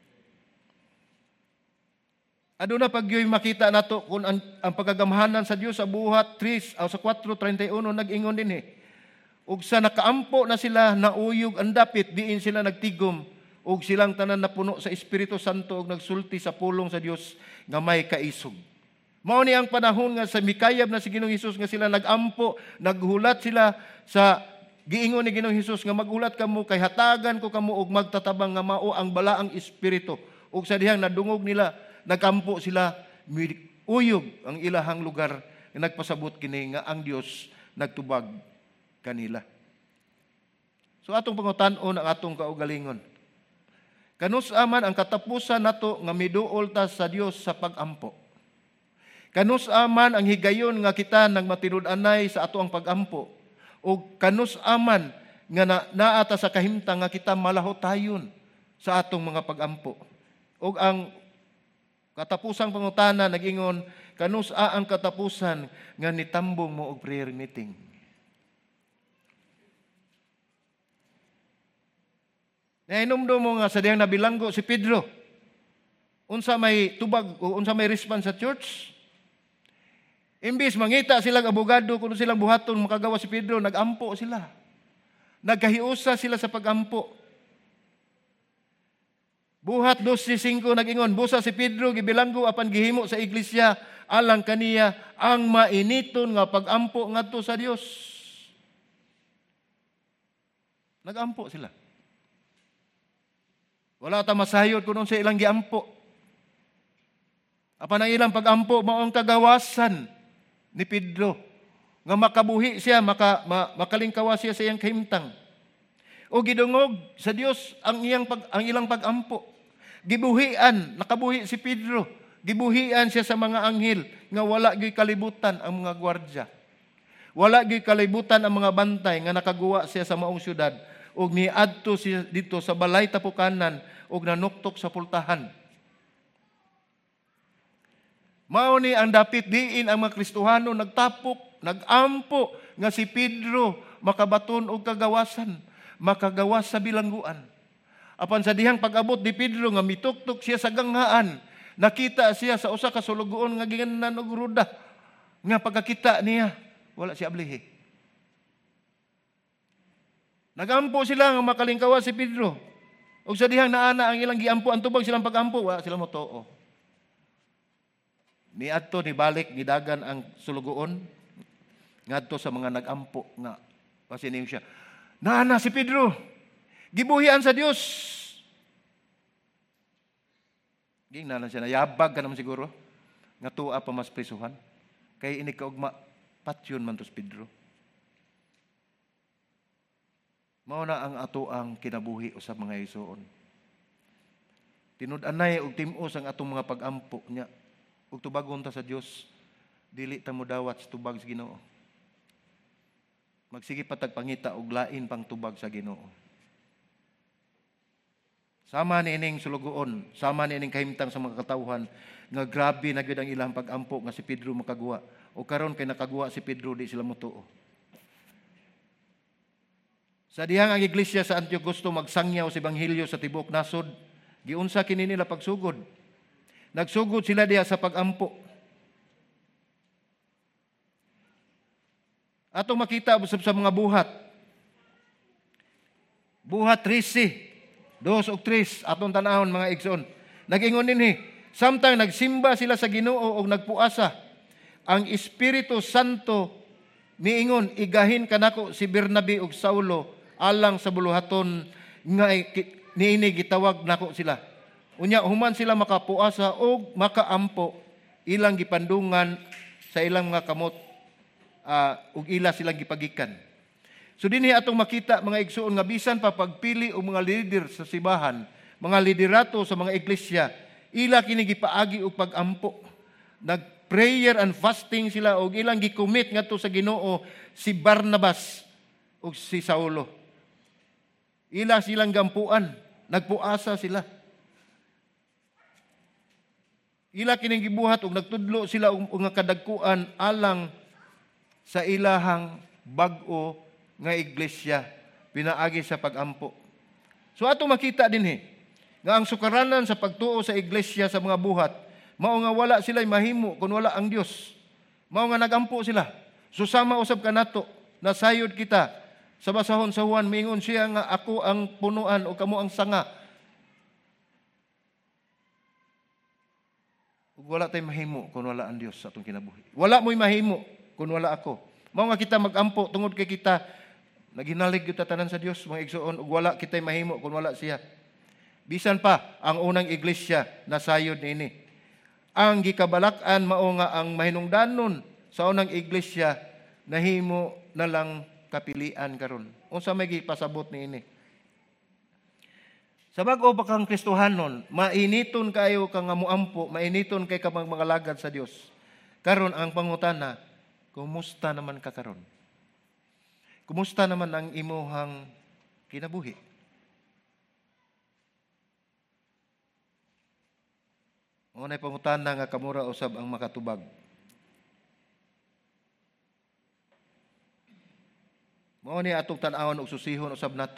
Aduna pagyoy makita nato kung ang pagagamhanan sa Dios sa buhat 3 o sa 4:31 nag-ingon dinhi. Ug sa nakaampo na sila nauyog ang dapit, diin sila nagtigom ug silang tanan napuno sa Espiritu Santo ug nagsulti sa pulong sa Dios nga may kaisog. Mao ni ang panahon nga sa mikayab na si Ginoong Hesus nga sila nagampo, naghulat sila sa giingon ni Ginoong Hesus nga maghulat kamo kay hatagan ko kamo og magtatabang nga mao ang balaang espiritu. Ug sa dihang nadungog nila, nagampo sila, uyog ang ilahang lugar nga nagpasabot kini nga ang Dios nagtubag kanila. So atong pangutan-on ang atong kaugalingon. Kanus-aman ang katapusan nato nga miduol ta sa Dios sa pagampo. Kanus-aman ang higayon nga kita nang matinud-anay sa ato ang pagampo. O kanus-aman nga naata sa kahimtang nga kita malahotayon sa atong mga pagampo. O ang Katapusang pangutana nag-ingon, kanusa ang katapusan nga nitambong mo og prayer meeting. Nainumdo mo nga sa diyang nabilanggo si Pedro. Unsa may tubag o unsa may response sa church? Imbis mangita silang abogado kuno silang buhaton makagawa si Pedro, nagampo sila. Nagkahiusa sila sa pagampo. Buhat 12:5 nag-ingon, busa si Pedro gibilanggo apan gihimo sa iglesia alang kaniya ang mainiton nga pagampo ngadto sa Dios. Nagampo sila. Wala ta masayod kuno sa ilang giampo. Apan ang ilang pagampo mao ang kagawasan ni Pedro nga makabuhi siya, makalingkawas siya sa iyang kahimtang. O gidungog sa Dios ang ilang pagampo. Gibuhian, nakabuhi si Pedro. Gibuhian siya sa mga anghel nga wala gyud kalibutan ang mga gwardya. Wala gyud kalibutan ang mga bantay nga nakaguwa siya sa maong syudad ug niadto siya dito sa balay tapukanan ug nanuktok sa pultahan. Mao ni ang dapit diin ang mga Kristohano nagtapok, nagampo nga si Pedro makabaton og kagawasan, makagawas sa bilangguan. Apan sa dihang pag-abot ni Pedro nga mituktok siya sa ganghaan, nakita siya sa usa ka sulugoon nga ginganan og ruda. Nga pagkakita niya, wala siya ablihi. Nagampo sila nga makalingkawas si Pedro. Ug sa dihang naana ang ilang giampo, ang tubag silang pagampo, wala sila motoo. Niadto ni balik gidagan ang sulugoon ngadto sa mga nagampo nga pasiniw siya. Naana si Pedro. Gibuhian sa Dios. Gingnalan siya, nayabag ka naman siguro. Nga tuwa pa mas prisuhan. Kaya ini kaugma, patyon man tos Pedro. Mao na ang ato ang kinabuhi usab mga igsoon. Tinud-anay og tim-os ang atong mga pagampo niya. Ug tubagon ta sa Dios, dili ta mo dawat sa tubag sa Ginoo. Magsige patagpangita og lain pang tubag sa Ginoo. Sama ni ining sulugoon, sama ni ining kahimtang sa mga katawhan nga grabe na gyud ang ilang pagampo nga si Pedro makaguwa. O karon kay nakaguwa si Pedro, di sila motuo. Sa dihang ang iglesia sa Antioch gusto magsangyaw sa ebanghelyo sa tibuok nasod, giunsa kini nila pagsugod. Nagsugod sila diha sa pagampo. Atong makita usab sa mga buhat. Buhat 13 2 ug 3 atong tanahon mga igsoon. Nag-ingon dinhi, samtang nagsimba sila sa Ginoo og nagpuasa, ang Espiritu Santo niingon, igahin kanako si Bernabe ug Saulo alang sa buluhaton nga niini gitawag nako sila. Unya human sila makapuasa og makaampo, ilang gipandungan sa ilang mga kamot ug ila silang gipagikan. So dinhi atong makita mga igsoon nga bisan pa pagpili og mga leader sa simbahan, mga liderato sa mga iglesia, ila kini gipaagi og pagampo. Nag-prayer and fasting sila og ilang gicommit ngadto sa Ginoo si Barnabas ug si Saulo. Ila silang gampuan, nagpuasa sila. Ila kining gibuhat og nagtudlo sila og nga kadagkuan alang sa ilahang bag-o nga iglesia pinaagi sa pagampo. So ato makita dinhi nga ang sukaranan sa pagtuo sa iglesia sa mga buhat mao nga wala sila mahimo kun wala ang Dios. Mao nga nagampo sila. So sama usab kanato nasayod kita sa basahon sa Juan miingon siya nga ako ang punuan o kamo ang sanga. Ug wala tay mahimo kun wala ang Dios sa atong kinabuhi. Wala mo'y mahimo kun wala ako. Mao nga kita magampo tungod kay kita naginalig gyud tanan sa Dios mga igsoon ug wala kitay mahimo kun wala siya. Bisan pa ang unang iglesia nasayod niini. Ang gikabalak-an mao nga ang mahinungdanon sa unang iglesia nahimo na lang kapilian karon. Unsa may gipasabot niini? Sa bag-o pa kang Kristohanon, mainiton kayo kang muampo, mainiton kay ka mga lagad sa Dios. Karon ang pangutana, kumusta naman ka karon? Kumusta naman ang imuhang kinabuhi? Unay pangutana nga kamura usab ang makatubag. Mao ni atong tan-awon og susihon usab nato.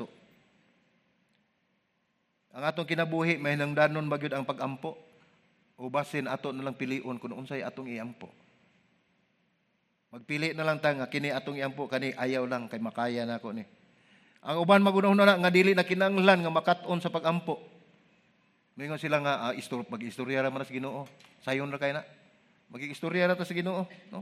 Ang atong kinabuhi mahinangdanon ba gyud ang pag-ampo? O basin ato na lang pilion kung unsay atong iampo. Magpili na lang ta nga kini atong iampo kani ayaw lang kay makaya nako ni. Ang uban magunahon na nga dili na kinahanglan nga makat-on sa pag-ampo. Mingon sila nga mag-istorya ra man sa Ginoo. Sayon ra kay na. Mag-istorya ra ta sa Ginoo, no?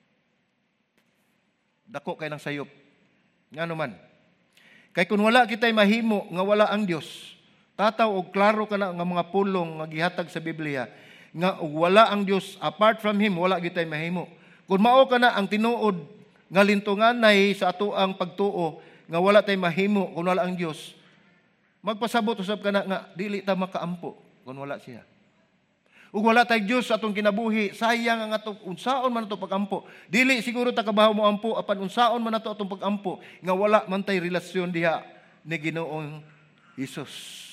Dako kay nang sayop. Ngano man. Kay kun wala kitay mahimo nga wala ang Dios, tataw og klaro kana nga mga pulong nga gihatag sa Biblia nga wala ang Dios, apart from him wala kitay mahimo. Kun mao kana ang tinuod nga lintunganay sa ato ang pagtuo nga wala tay mahimo kun wala ang Dios, magpasabot usab kana nga dili ta makaampo kun wala siya. Ug wala tay Dios sa atong kinabuhi, sayang ang atong unsaon man ato pagampo. Dili siguro ta kabahaw mo ampo apan unsaon man ato atong pagampo nga wala man tay relasyon diha ni Ginoong Hesus.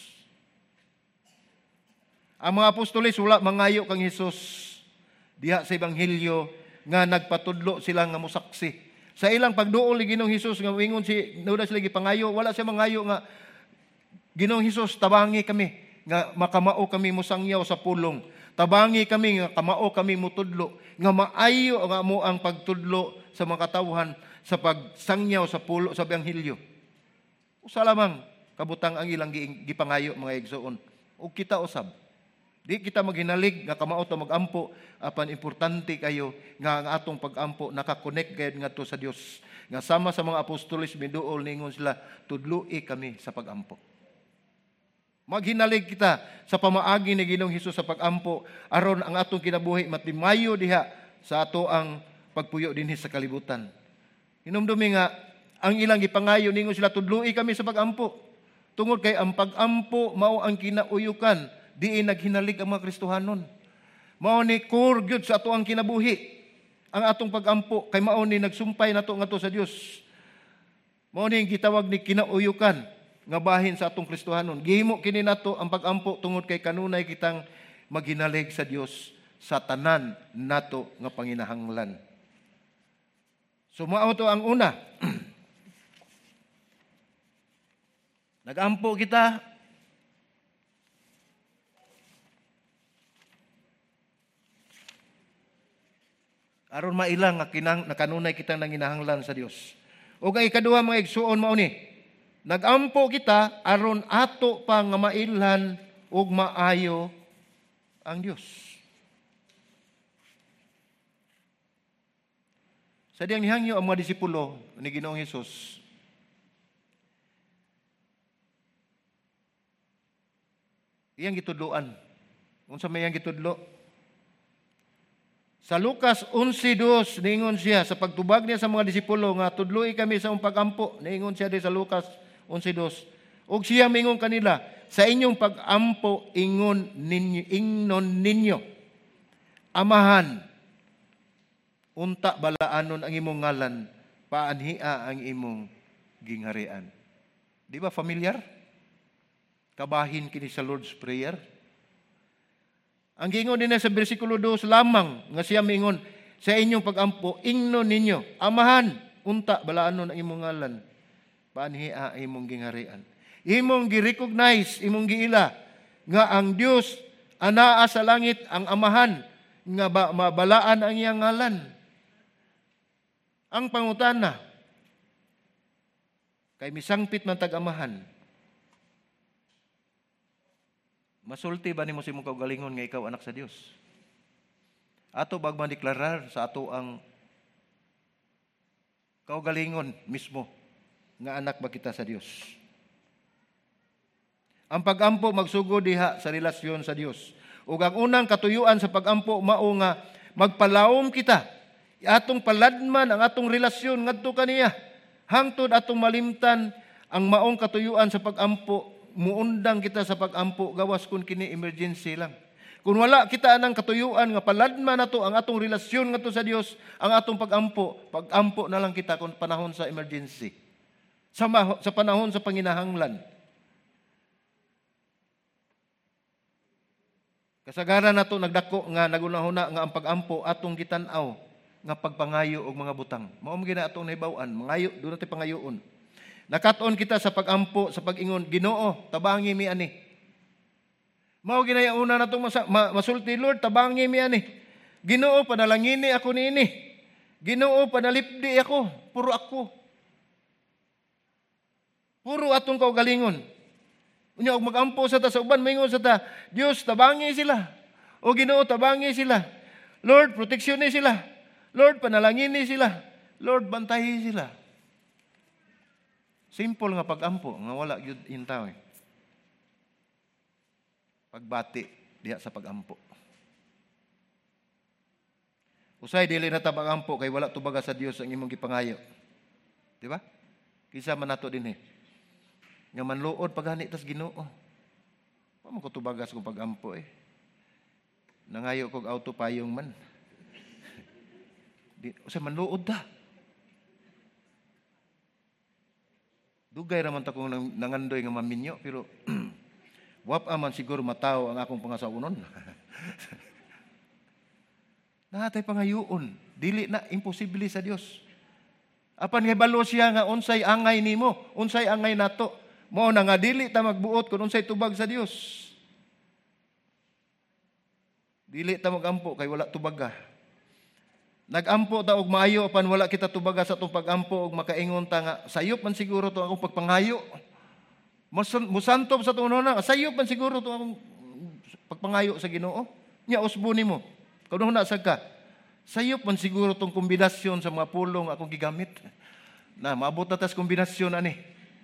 Ang mga apostoles wala mangayo kang Hesus diha sa ebanghelyo nga nagpatudlo sila nga mosaksi. Sa ilang pagduol ni Ginoong Hesus nga wingon si nuda sila gipangayo, wala siya mangayo nga Ginoong Hesus tabangi kami nga makamao kami mosangyaw sa pulong. Tabangi kami nga kamao kami mutudlo nga maayo nga mo ang pagtudlo sa mga katawhan sa pagsangyaw sa pulo sa ebanghelyo. Usa lamang kabutang ang ilang gipangayo mga igsoon. Ug kita usab. Di kita maghinalig nga kamao ta magampo apan importante kayo nga ang atong pagampo nakakonect gayud ngadto sa Dios. Nga sama sa mga apostoles miduol ningon sila tudloi kami sa pagampo. Maghinalig kita sa pamaagi ni Ginoong Hesus sa pagampo aron ang atong kinabuhi matimayo diha sa ato ang pagpuyo dinhi sa kalibutan. Hinumdumi nga ang ilang gipangayo ningon sila tudloi kami sa pagampo. Tungod kay ang pagampo mao ang kinauyukan, diin naghinalig ang mga Kristohanon. Mao ni core gyud sa ato ang kinabuhi. Ang atong pagampo kay mao ni nagsumpay nato ngadto sa Dios. Mao ni gitawag ni kinauyukan nga bahin sa atong Kristohanon. Gihimo kini nato ang pagampo tungod kay kanunay kitang maghinalig sa Dios sa tanan nato nga panginahanglan. So mao to ang una. Nagampo kita aron mailang nga kanunay kitang nanginahanglan sa Dios. O kay ikaduha mga igsuon mao ni nagampo kita aron ato pa nga mailhan ug maayo ang Dios. Sa diyang nihangyo ang mga disipulo ni Ginoong Hesus, iyang gitudloan. Unsa may iyang gitudlo? Sa Lucas 11:2 niingon siya sa pagtubag niya sa mga disipulo nga tudloi kami sa pagampo. Niingon siya di sa Lucas 11:2. Og siya mingon kanila, sa inyong pag-ampo ingnon ninyo, Amahan, unta balaanon ang imong ngalan, paanhia ang imong gingharian. Di ba familiar? Kabahin kini sa Lord's Prayer. Ang gingon din sa bersikulo 2 lamang nga siya mingon, sa inyong pag-ampo ingnon ninyo, Amahan, unta balaanon ang imong ngalan, paanhia ang imong gingharian. Imong gi-recognize, imong giila nga ang Dios anaa sa langit, ang Amahan nga mabalaan ang iyang ngalan. Ang pangutana, kay misangpit man tag-amahan, masulti ba nimo sa imong kaugalingon nga ikaw anak sa Dios? Ato bagman deklarar sa ato ang kaugalingon mismo nga anak ba kita sa Dios? Ang pag-ampo magsugod diha sa relasyon sa Dios. Ug ang unang katuyuan sa pag-ampo mao nga magpalawom kita. Atong paladman ang atong relasyon ngadto kaniya. Hangtod atong malimtan ang maong katuyuan sa pag-ampo, muundang kita sa pag-ampo gawas kun kini emergency lang. Kung wala kita anang katuyuan nga paladman nato ang atong relasyon ngadto sa Dios, ang atong pag-ampo na lang kita kung panahon sa emergency. Sa panahon sa panginahanglan. Kasagaran nato nagdako nga nagunahuna nga ang pag-ampo atong gitan-aw nga pagpangayo og mga butang. Mao man gina atong nahibaw-an, mangayo do natin pangayoon. Nakat-on kita sa pag-ampo sa pag-ingon, Ginoo, tabangi mi ani. Mao ginaya una natong masulti, Lord, tabangi mi ani. Ginoo, panalangini ako niini. Ginoo, panalipdi ako, puro ako. Puro atong kaugalingon. Unya og mag-ampo sa ta sa uban, maingon sa ta, Dios, tabangi sila. O Ginoo, tabangi sila. Lord, proteksyon ni sila. Lord, panalangin ni sila. Lord, bantahi sila. Simple nga pag-ampo, nga wala gyud intaw. Pagbati diha sa pag-ampo. Usay dili na ta pag-ampo kay wala tubaga sa Dios ang imong gipangayo. Di ba? Kisa man nato dinhi. Nga manluod paghani tas Ginoo. Wa man ko tubagas kung pag-ampo eh. Nangayo kog auto payong man. Usay manluod ta. Dugay raman ta kung nangandoy nga maminyo pero wapa man siguro mataw ang akong pangasaunon. Nahatay pangayoon, dili na imposible sa Dios. Apan hibalo siya nga unsay angay nimo, unsay angay nato. Mao na nga dili ta magbuot kun unsay tubag sa Dios. Dili ta magampo kay wala tubaga. Nagampo ta og maayo apan wala kita tubaga sa atong pagampo og makaingon ta nga sayop man siguro to akong pagpangayo. Musantop sa tunon na sayop man siguro to akong pagpangayo sa Ginoo. Nya usbo nimo. Kuno na sad ka. Sayop man siguro tong kombinasyon sa mga pulong akong gigamit. Na maabot na tas kombinasyon ani.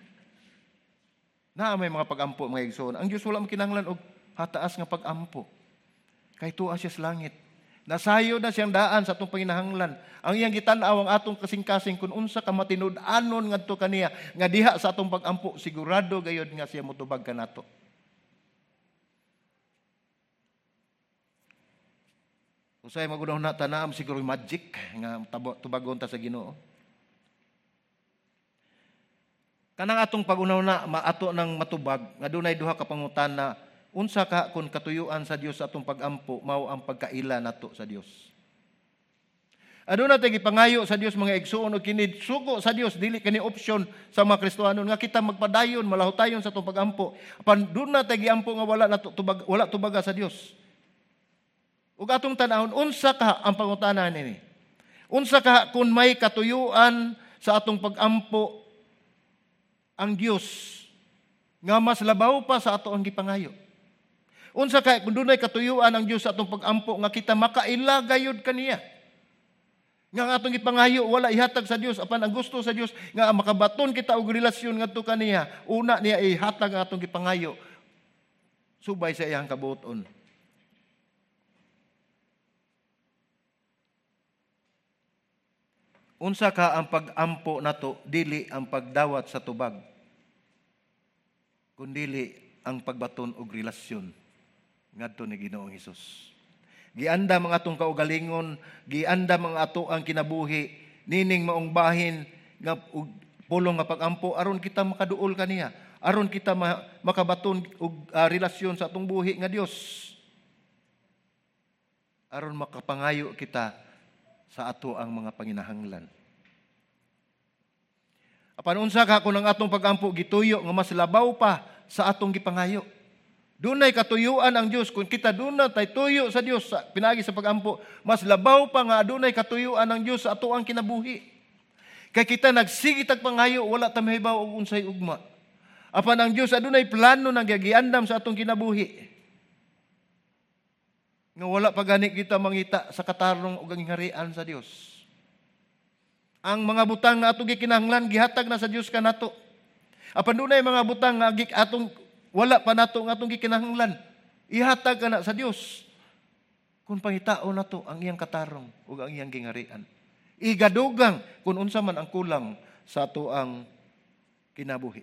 Na may mga pagampo mga igsoon. Ang Dios wala makinahanglan og hataas nga pagampo. Kay tuwa siya sa langit. Nasayo na siyang daan sa atong panginahanglan. Ang iyang gitan-aw ang atong kasing-kasing kung unsa ka matinud-anon ngadto kaniya nga diha sa atong pag-ampo sigurado gayud nga siya motubag kanato. Usay magunaw na tanam siguro magic nga tubagon ta sa Ginoo. Kanang atong pag-unaw na maato nang matubag nga dunay duha ka pangutana. Unsa ka kung katuyuan sa Dios sa atong pag-ampo mao ang pagkaila nato sa Dios. Aduna tay gipangayo sa Dios mga igsoon og kini suko sa Dios dili kani opsyon sa mga Kristiyanon nga kita magpadayon malahutayon sa atong pag-ampo. Apan duna tay giampo nga wala tubaga sa Dios. Ug atong tan-awon unsa ka ang pangutana nini? Unsa ka kung may katuyuan sa atong pag-ampo ang Dios nga mas labaw pa sa ato ang gipangayo? Unsa kay kung dunay katuyuan ang Dios sa atong pag-ampo nga kita makaila gayud kaniya. Nga ang atong gipangayo wala ihatag sa Dios apan ang gusto sa Dios nga makabaton kita og relasyon ngadto kaniya, una niya ihatag ang atong gipangayo subay sa iyang kabuoton. Unsa ka ang pag-ampo nato dili ang pagdawat sa tubag kundili ang pagbaton og relasyon ngadto ni Ginoong Hesus. Gianda mga atong kaugalingon, gianda mga ato ang kinabuhi, nining maong bahin nga pulong nga pag-ampo aron kita makaduol kaniya, aron kita makabaton og relasyon sa atong buhi nga Dios. Aron makapangayo kita sa ato ang mga panginahanglan. Apan unsa ka kung ang atong pag-ampo gituyo nga mas labaw pa sa atong gipangayo? Dunay katuyuan ang Dios kung kita dunay tay tuyo sa Dios sa pinaagi sa pag-ampo, mas labaw pa nga dunay katuyuan ang Dios sa ato ang kinabuhi. Kay kita nagsigitag pangayo wala ta mahibaw og unsay ugma. Apan ang Dios adunay plano nang giandam sa atong kinabuhi. Nga wala pa gani kita mangita sa katarong ug ang harian sa Dios. Ang mga butang nga atong gikinahanglan gihatag na sa Dios kanato. Apan dunay mga butang nga atong wala pa nato nga atong gikinahanglan. Ihatag kana sa Dios. Kung pangitao nato ang iyang katarong ug ang iyang gingarian. Igadugang kung unsa man ang kulang sa ato ang kinabuhi.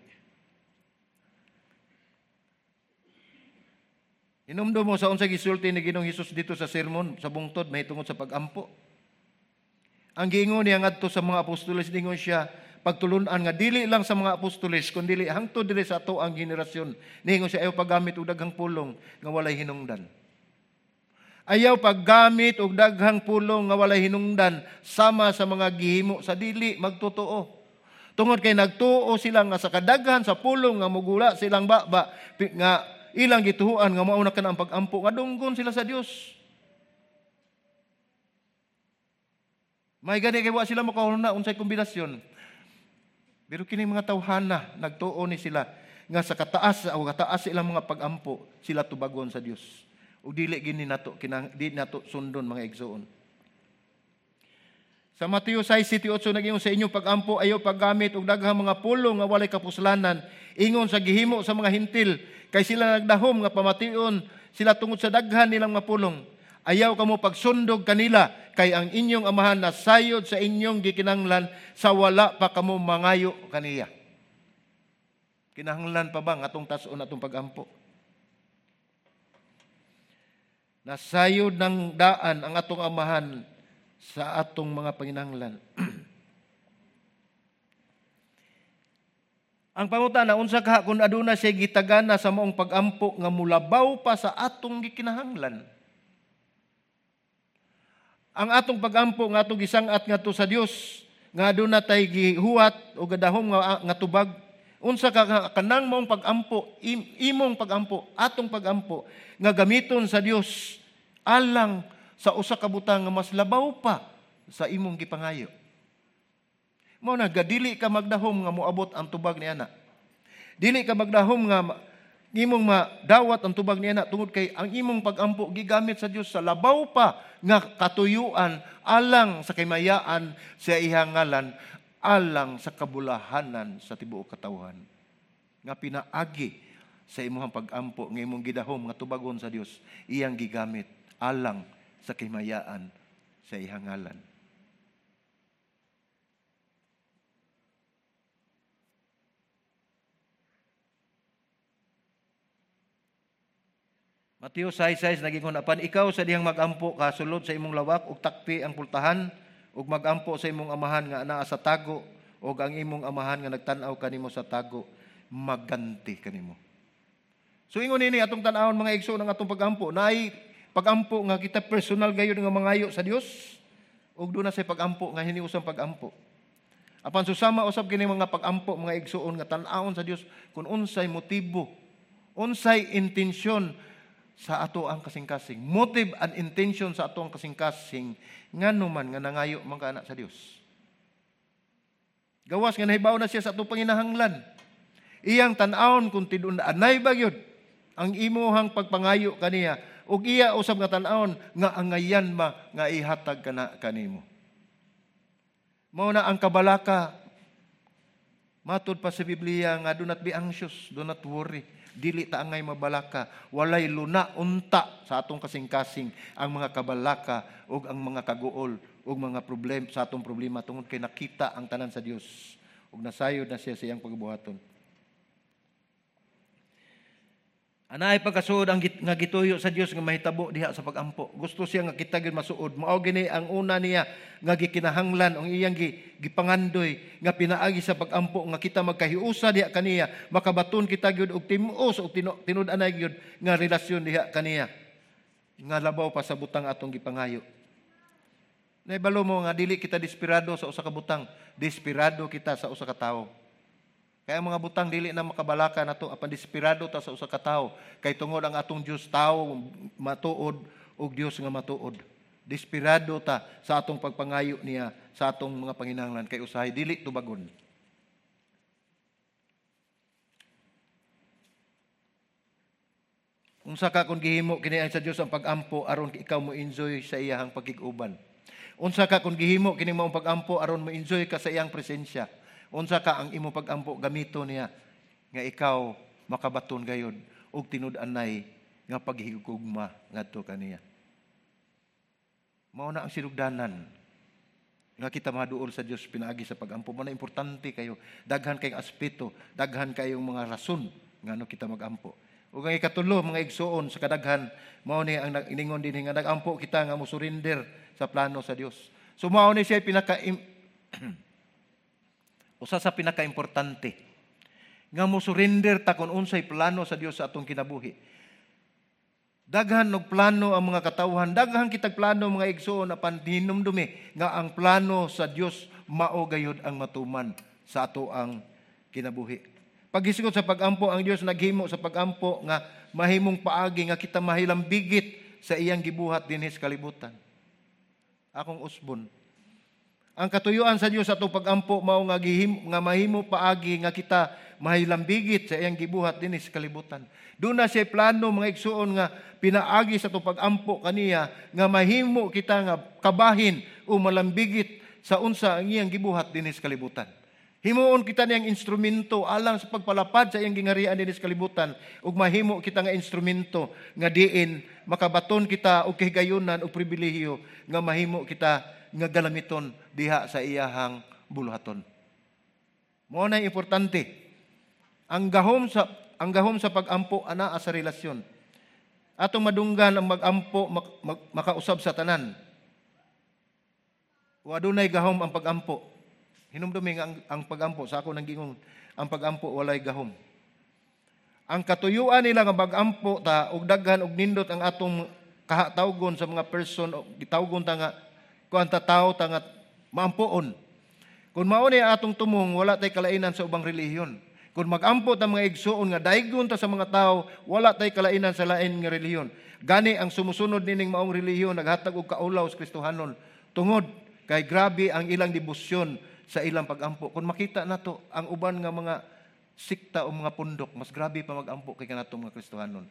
Hinumdum mo sa unsay gisulti ni Ginoong Hesus dito sa sermon sa bungtod mahitungod sa pag-ampo. Ang giingon niya ngadto sa mga apostoles dingon siya pagtulunan nga dili lang sa mga apostoles kundi dili hangtod diri sa ato ang henerasyon. Ningon siya ayo paggamit og daghang pulong nga walay hinungdan. Ayaw paggamit og daghang pulong nga walay hinungdan sama sa mga gihimo sa dili magtotoo. Tungod kay nagtuo sila nga sa kadaghan sa pulong nga mugula silang baba nga ilang gituhuan nga mao na kanang pag-ampo nga dunggon sila sa Dios. May gani kay wa sila makahuna unsay kombinasyon. Pero kini mga tawhana nagtuo ni sila nga sa kataas o kataas ilang mga pag-ampo sila tubagon sa Dios. O dili gini nato di nato sundon mga igsoon. Sa Mateo 6:7 nag-ingon sa inyong pag-ampo ayaw paggamit og daghang mga pulong nga walay kapuslanan ingon sa gihimo sa mga hintil kay sila nagdahom nga pamation sila tungod sa daghan nilang mga pulong. Ayaw kamo pagsundog kanila kay ang inyong amahan na sayod sa inyong gikinahanglan sa wala pa kamo mangayo kaniya. Kinahanglan pa ba nga atong tas-on atong pag-ampo? Nasayod ng daan ang atong amahan sa atong mga panginahanglan. Ang pangutana, unsa ka kung aduna siya gitagana sa maong pag-ampo nga mulabaw pa sa atong gikinahanglan? Ang atong pag-ampo nga atong gisangat ngadto sa Dios nga aduna tay gihuwat o gadahom nga tubag, unsa ka kanang maong pag-ampo, imong pag-ampo, atong pag-ampo nga gamiton sa Dios alang sa usa ka butang nga mas labaw pa sa imong gipangayo. Mao na gadili ka magdahom nga moabot ang tubag niana. Dili ka magdahom nga imong madawat ang tubag niana tungod kay ang imong pag-ampo gigamit sa Dios sa labaw pa nga katuyuan alang sa kamayaan sa iyang ngalan, alang sa kabulahanan sa tibuok katawhan. Nga pinaagi sa imong pag-ampo nga imong gidahom nga tubagon sa Dios, iyang gigamit alang sa kahimayaan sa iyang ngalan. Mateo 6:6 nagingon apan ikaw sa dihang mag-ampo ka sulod sa imong lawak ug takpi ang pultahan ug mag-ampo sa imong amahan nga anaa sa tago ug ang imong amahan nga nagtan-aw kanimo sa tago magganti kanimo. So ingon ini atong tan-awon mga igsoon ang atong pag-ampo naay pag-ampo nga kita personal gayud nga mangayo sa Dios ug doon na say pag-ampo nga hiniusang pag-ampo. Apan susama usab kini mga pag-ampo mga igsoon nga tan-awon sa Dios kung unsay motibo, unsay intensyon sa ato ang kasing-kasing. Motive and intention sa ato ang kasing-kasing ngano man nga nangayo man ka anak sa Dios. Gawas nga nahibaw na siya sa ato panginahanglan. Iyang tan-awon kung tidun anay bagyod ang imuhang pagpangayo kaniya ug iya usab nga tan-awon nga angayan ma nga ihatag kana kanimo. Mao na ang kabalaka matud pa sa Biblia nga do not be anxious, do not worry. Dili ta angay mabalaka, walay luna unta sa atong kasing-kasing ang mga kabalaka ug ang mga kaguol ug mga problem sa atong problema tungod kay nakita ang tanan sa Dios ug nasayod na siya sa iyang pagbuhaton. Anaay pagkasuod ang nga gituyo sa Dios nga mahitabo diha sa pag-ampo. Gusto siya nga kita gyud masuod. Mao gini ang una niya nga gikinahanglan ang iyang gipangandoy nga pinaagi sa pag-ampo nga kita magkahiusa diha kaniya, makabaton kita gyud og timuos og tinud-anay gyud nga relasyon diha kaniya. Nga labaw pa sa butang atong gipangayo. Naibalo mo nga dili kita desperado sa usa ka butang, desperado kita sa usa ka tawo. Kaya mga butang dili na makabalaka nato apan desperado ta sa usa ka tawo kay tungod ang atong Dios tawo matuod ug Dios nga matuod. Desperado ta sa atong pagpangayo niya sa atong mga panginahanglan kay usahay dili tubagon. Unsa ka kun gihimo kini sa Dios ang pag-ampo aron ikaw mo enjoy sa iyang pagkig-uban. Unsa ka kun gihimo kini maong pag-ampo aron mo enjoy ka sa iyang presensya. Unsa ka ang imo pag-ampo gamito niya nga ikaw makabaton gayud og tinud-anay nga paghigugma ngadto kaniya. Mao na ang sinugdanan nga kita maduol sa Dios pinaagi sa pag-ampo. Mao na importante kayo, daghan kayong aspeto, daghan kayong mga rason ngano kita mag-ampo. Ug ang ikatulo mga igsoon sa kadaghan mao ni ang iningon din nga nag-ampo kita nga mo surrender sa plano sa Dios. So mao ni siya usa sa pinaka-importante nga mo surrender ta kun unsay plano sa Dios sa atong kinabuhi. Daghan og plano ang mga katawhan, daghan kitag plano mga igsoon apan hinumdumi nga ang plano sa Dios mao gayud ang matuman sa ato ang kinabuhi. Paghisgot sa pagampo, ang Dios naghimo sa pagampo nga mahimong paagi nga kita mahilambigit sa iyang gibuhat dinhi sa kalibutan. Akong usbon. Ang katuyuan sa Dios sa ato pagampo mao nga mahimo paagi nga kita mahilambigit sa iyang gibuhat dinhi sa kalibutan. Doon na siya plano mga igsuon nga pinaagi sa ato pagampo kaniya nga mahimo kita nga kabahin o malambigit sa unsa ang iyang gibuhat dinhi sa kalibutan. Himuon kita niyang instrumento alang sa pagpalapad sa iyang gingarian dinhi sa kalibutan ug mahimo kita nga instrumento nga diin makabaton kita og kahigayunan og pribilehiyo nga mahimo kita nga galamiton diha sa iyahang buluhaton. Mao na importante. Ang gahom sa pagampo ana sa relasyon. Atong madunggan ang magampo makausab sa tanan. Wa dunay gahom ang pagampo. Hinumdumi nga ang pagampo sa ako nang gingon ang pagampo walay gahom. Ang katuyuan nila nga pagampo ta og daghan og nindot ang atong kahatawgon sa mga person o gitawgon ta nga kuan ta tawo ta nga maampoon. Kung mao ni atong tumong wala tay kalainan sa ubang relihiyon. Kung magampo ta mga igsuon nga daygon ta sa mga tawo wala tay kalainan sa lain nga relihiyon. Gani ang sumusunod nining maong relihiyon naghatag og kaulaw sa Kristohanon tungod kay grabe ang ilang debosyon sa ilang pagampo. Kung makita nato ang uban nga mga sikta o mga pundok, mas grabe pa magampo kay kanato mga Kristohanon.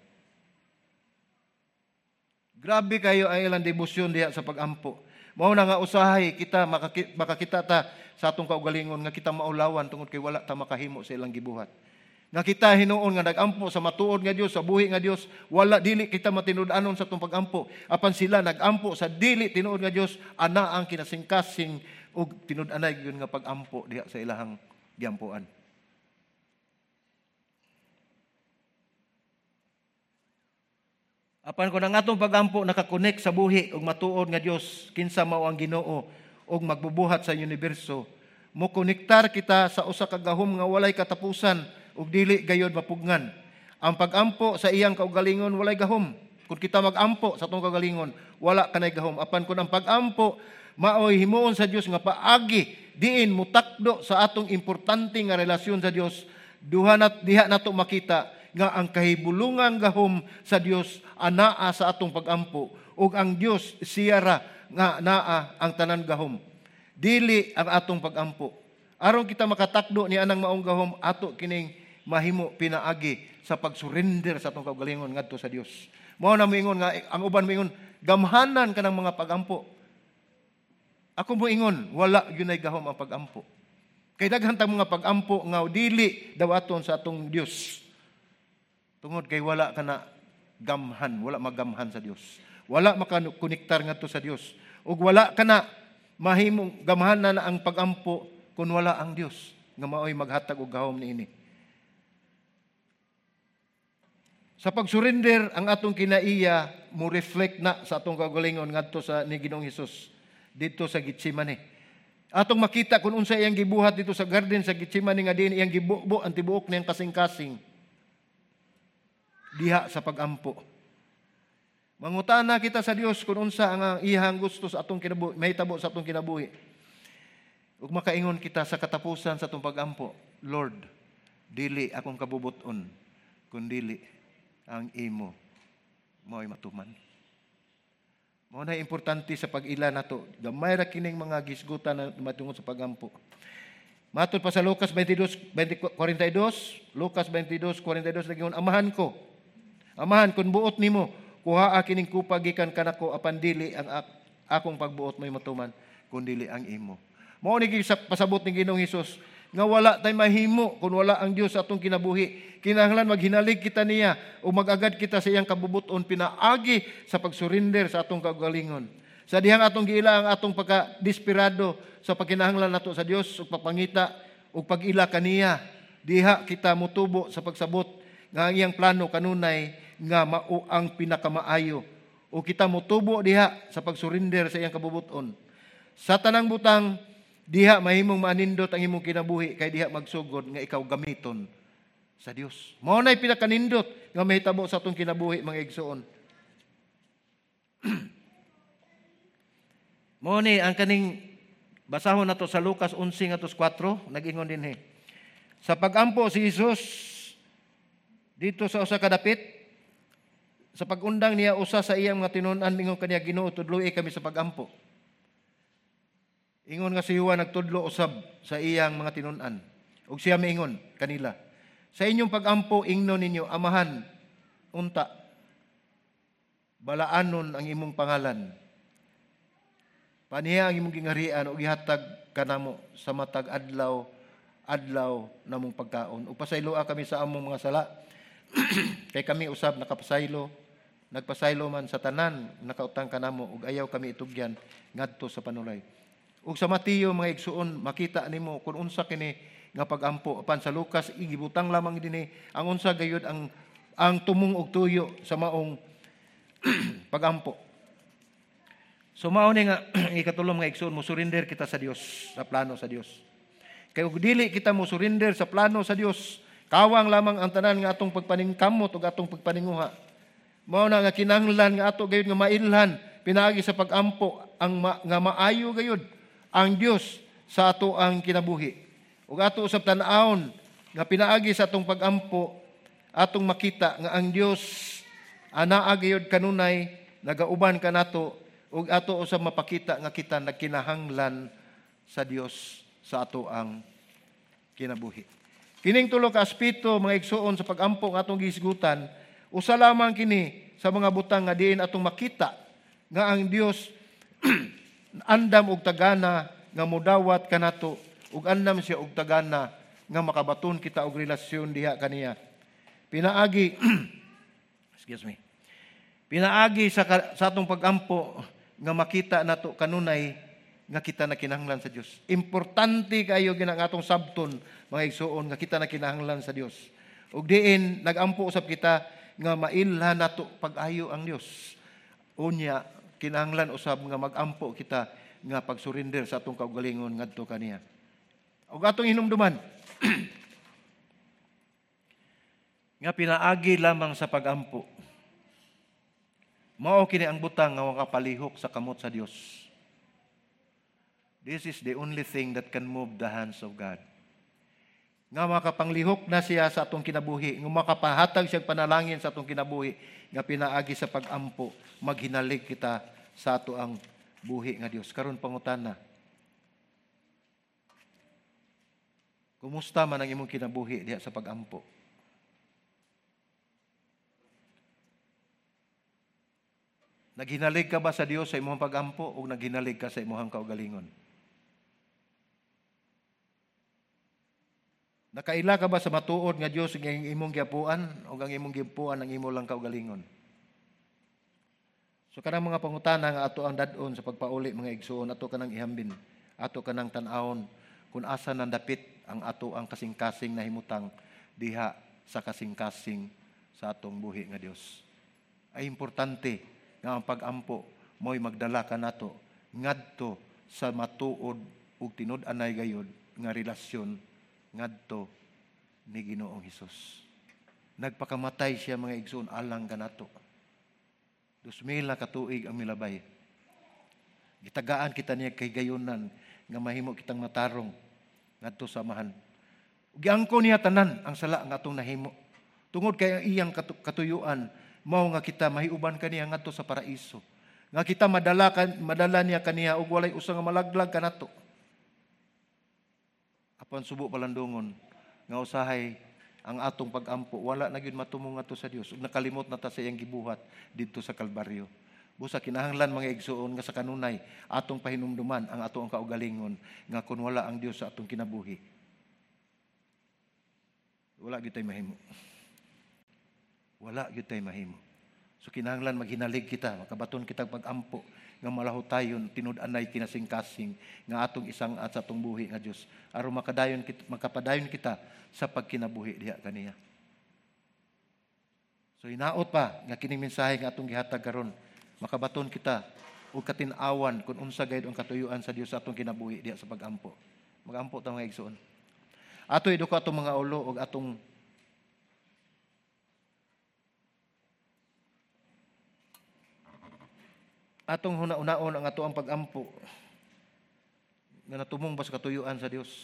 Grabe kayo ang ilang debosyon diha sa pagampo. Mao na nga usahay kita makakita ta sa atong kaugalingon nga kita maulawan tungod kay wala ta makahimo sa ilang gibuhat. Nga kita hinuon nga nagampo sa matuod nga Dios, sa buhi nga Dios, wala dili kita matinud-anon sa atong pagampo. Apan sila nagampo sa dili tinuod nga Dios, ana ang kinasingkasing ug tinud-anay gyud nga pagampo diha sa ilahang giampuan. Apan kung ang atong pagampo nakakonek sa buhi ug matuod nga Dios, kinsa mao ang Ginoo ug magbubuhat sa universo, mo konektar kita sa usa ka gahom nga walay katapusan ug dili gayud mapugnan. Ang pagampo sa iyang kaugalingon walay gahom. Kung kita magampo sa atong kaugalingon, wala kanay gahom. Apan kung ang pagampo maoy himuon sa Dios nga paagi diin mutakdo sa atong importante nga relasyon sa Dios, diha nato makita nga ang kahibulungang gahom sa Dios anaa sa atong pagampo ug ang Dios siya ra nga naa ang tanan gahom, dili ang atong pagampo. Aron kita makatakdo ni anang maong gahom, ato kining mahimo pinaagi sa pagsurrender sa atong kaugalingon ngadto sa Dios. Mao na moingon nga ang uban moingon gamhanan kanang mga pagampo. Ako moingon wala gyud nay gahom ang pagampo. Kay daghan tang mga pagampo nga dili daw aton sa atong Dios. Tungod kay wala ka na gamhan, wala magamhan sa Dios. Wala makakonektar ngadto sa Dios. Ug wala ka na mahimong gamhan na ang pagampo kung wala ang Dios nga maoy maghatag og gahom niini. Sa pagsurrender ang atong kinaiya mo reflect na sa atong kaugalingon ngadto sa ni Ginoong Hesus dito sa Getsemane. Atong makita kung unsa iyang gibuhat dito sa garden sa Getsemane nga diin iyang gibubo ang tibuok niyang kasing-kasing diha sa pagampo. Mangutana kita sa Dios kung unsa ang iyang gusto sa atong kinabuhi, mahitabo sa atong kinabuhi. Ug makaingon kita sa katapusan sa atong pagampo, Lord, dili akong kabubuton, kundi ang imo mao'y matuman. Mao na importante sa pag-ila nato. Gamay ra kining mga gisgutan na matungod sa pagampo. Matod pa sa Lucas 22:42, Lucas 22:42 nagingon, Amahan, kung buot nimo, kuhaa kining kupag gikan kanako apan dili ang akong pagbuot mo'y matuman, kun dili ang imo. Mao ni pasabot ni Ginoong Hesus nga wala tay mahimo kung wala ang Dios sa atong kinabuhi. Kinahanglan maghinalig kita niya o magagad kita sa iyang kabubuton pinaagi sa pagsurrender sa atong kaugalingon. Sa dihang atong giila ang atong pagka-desperado sa pagkinahanglan nato sa Dios ug papangita ug pag-ila kaniya, diha kita mutubo sa pagsabot nga ang iyang plano kanunay nga mao ang pinakamaayo o kita mutubo diha sa pagsurrender sa iyang kabubuton. Sa tanang butang diha mahimong manindot ang imong kinabuhi kay diha magsugod nga ikaw gamiton sa Dios. Mao nay pinakanindot nga mahitabo sa atong kinabuhi mga igsoon. Mao ni ang kaning basahon nato sa Lucas 11:4 nag-ingon dinhi. Sa pag-ampo si Jesus dito sa usa ka dapit, sa pag-undang niya usa sa iyang mga tinun-an, ingon kaniya, Ginoo, tudloy kami sa pag-ampo. Ingon nga si Juan nagtudlo usab sa iyang mga tinun-an. Ug siya miingon kanila, sa inyong pag-ampo ingnon ninyo, amahan, unta, balaanon ang imong pangalan. Paniya ang imong gingarian ug ihatag kanamo sa matag adlaw namong pagkaon. Ug pasayloa kami sa among mga sala. Kay kami usab nagpasaylo man sa tanan nakautang kanamo ug ayaw kami itugyan ngadto sa panulay. Ug sa Mateo mga igsuon makita nimo kung unsa kini nga pag-ampo. Apan sa Lucas igibutang lamang dinhi ang unsa gayud ang tumong og tuyo sa maong pag-ampo. So mao ni nga ikatulong mga igsuon mo surrender kita sa Dios, sa plano sa Dios. Kay ug dili kita mo surrender sa plano sa Dios, kawang lamang ang tanan nga atong pagpaningkamot ug atong pagpaninguha. Mao na nga kinahanglan nga ato gayud nga mailhan pinaagi sa pag-ampo nga maayo gayud ang Dios sa ato ang kinabuhi. Ug ato usab tan-awon nga pinaagi sa atong pag-ampo atong makita nga ang Dios anaa gayud kanunay nagauban kanato ug ato usab mapakita nga kita nagkinahanglan sa Dios sa ato ang kinabuhi. Kining tulo ka aspeto mga igsuon sa pag-ampo nga atong gihisgutan, usa lamang kini sa mga butang nga diin atong makita nga ang Dios andam og tagana nga modawat kanato ug andam siya og tagana nga makabaton kita og relasyon diha kaniya. Pinaagi Pinaagi sa atong pag-ampo nga makita nato kanunay nga kita na kinahanglan sa Dios. Importante kayo ginang atong sabton mga igsuon nga kita na kinahanglan sa Dios. Ug diin nagampo usab kita nga mailhan nato pag-ayo ang Dios. Unya kinahanglan usab nga magampo kita nga pag-surrender sa atong kaugalingon ngadto kaniya. Ug atong hinumduman nga pinaagi lamang sa pag-ampo. Mao kini ang butang nga makapalihok sa kamot sa Dios. This is the only thing that can move the hands of God. Nga makapanglihok na siya sa atong kinabuhi, nga makapahatag siya panalangin sa atong kinabuhi, nga pinaagi sa pag-ampo, maghinalig kita sa ato ang buhi nga Dios. Karon pangutana, kumusta man ang imong kinabuhi diha sa pag-ampo? Naghinalig ka ba sa Dios sa imong pag-ampo o naghinalig ka sa imong kaugalingon? Nakaila ka ba sa matuod nga Dios nga imong giapuan o ang imong giapuan ang imo lang kaugalingon? So kanang mga pangutana nga ato ang dadon sa pagpauli mga igsuon, ato kanang ihambin, ato kanang tan-awon kung asa nandapit ang ato ang kasing-kasing na himutang diha sa kasing-kasing sa atong buhi nga Dios. Ay importante nga ang pag-ampo mo'y magdala ka nato ngadto sa matuod ug tinud-anay gayud nga relasyon ngadto ni Ginoong Hesus. Nagpakamatay siya mga igsoon alang kanato. 2000 na katuig ang milabay. Gitagaan kita niya kay gayunan nga mahimo kitang matarong ngadto sa amahan. Giangko niya tanan ang sala nga atong nahimo. Tungod kay ang iyang katuyuan mao nga kita mahiuban kaniya ngadto sa paraiso. Nga kita madala niya kaniya ug walay usa nga malaglag kanato. Apan subo palandungon nga usahay ang atong pag-ampo wala na gyud matumong ato sa Dios ug nakalimot na ta sa iyang gibuhat didto sa Kalbaryo. Busa kinahanglan mga igsuon nga sa kanunay atong pahinumduman ang ato ang kaugalingon nga kun wala ang Dios sa atong kinabuhi. Wala gyud tay mahimo. Wala gyud tay mahimo. So kinahanglan maghinalig kita, makabaton kita pag-ampo nga malahutayon tinud-anay kinasing-kasing nga atong isang at sa atong buhi nga Dios aron makapadayon kita sa pagkinabuhi diha kaniya. So hinaot pa nga kining mensahe nga atong gihatag karon makabaton kita og katin-awan kung unsa gayud ang katuyuan sa Dios sa atong kinabuhi diha sa pag-ampo. Mag-ampo ta mga igsoon. Ato iduko atong mga ulo og atong atong huna-unaon ang ato ang pag-ampo nga natumong ba sa katuyuan sa Dios.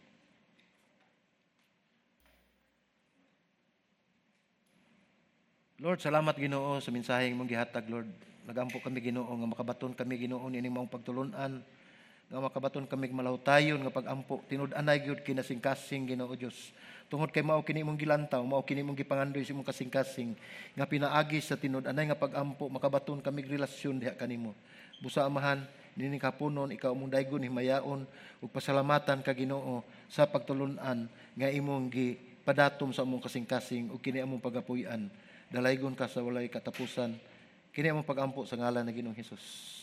Lord, salamat Ginoo sa mensaheng mong gihatag, Lord. Nagampo kami Ginoo nga makabaton kami Ginoo nining mong pagtulunan, nga makabaton kami malawtayon nga pag-ampo. Tinud-anay gyud kinasingkasing Ginoo Dios. Tungod kay mao kini mong gilantaw, mao kini mong gipangandoy sa imong kasing-kasing nga pinaagi sa tinud-anay nga pag-ampo, makabaton kami relasyon diha kanimo. Busa amahan nining kapunon ikaw mong daygon himayaon ug pasalamatan ka Ginoo sa pagtulunan nga imong gipadatom sa among kasing-kasing ug kini among pagapuy-an. Dalaygon ka sa walay katapusan. Kini among pag-ampo sa ngalan ni Ginoong Hesus.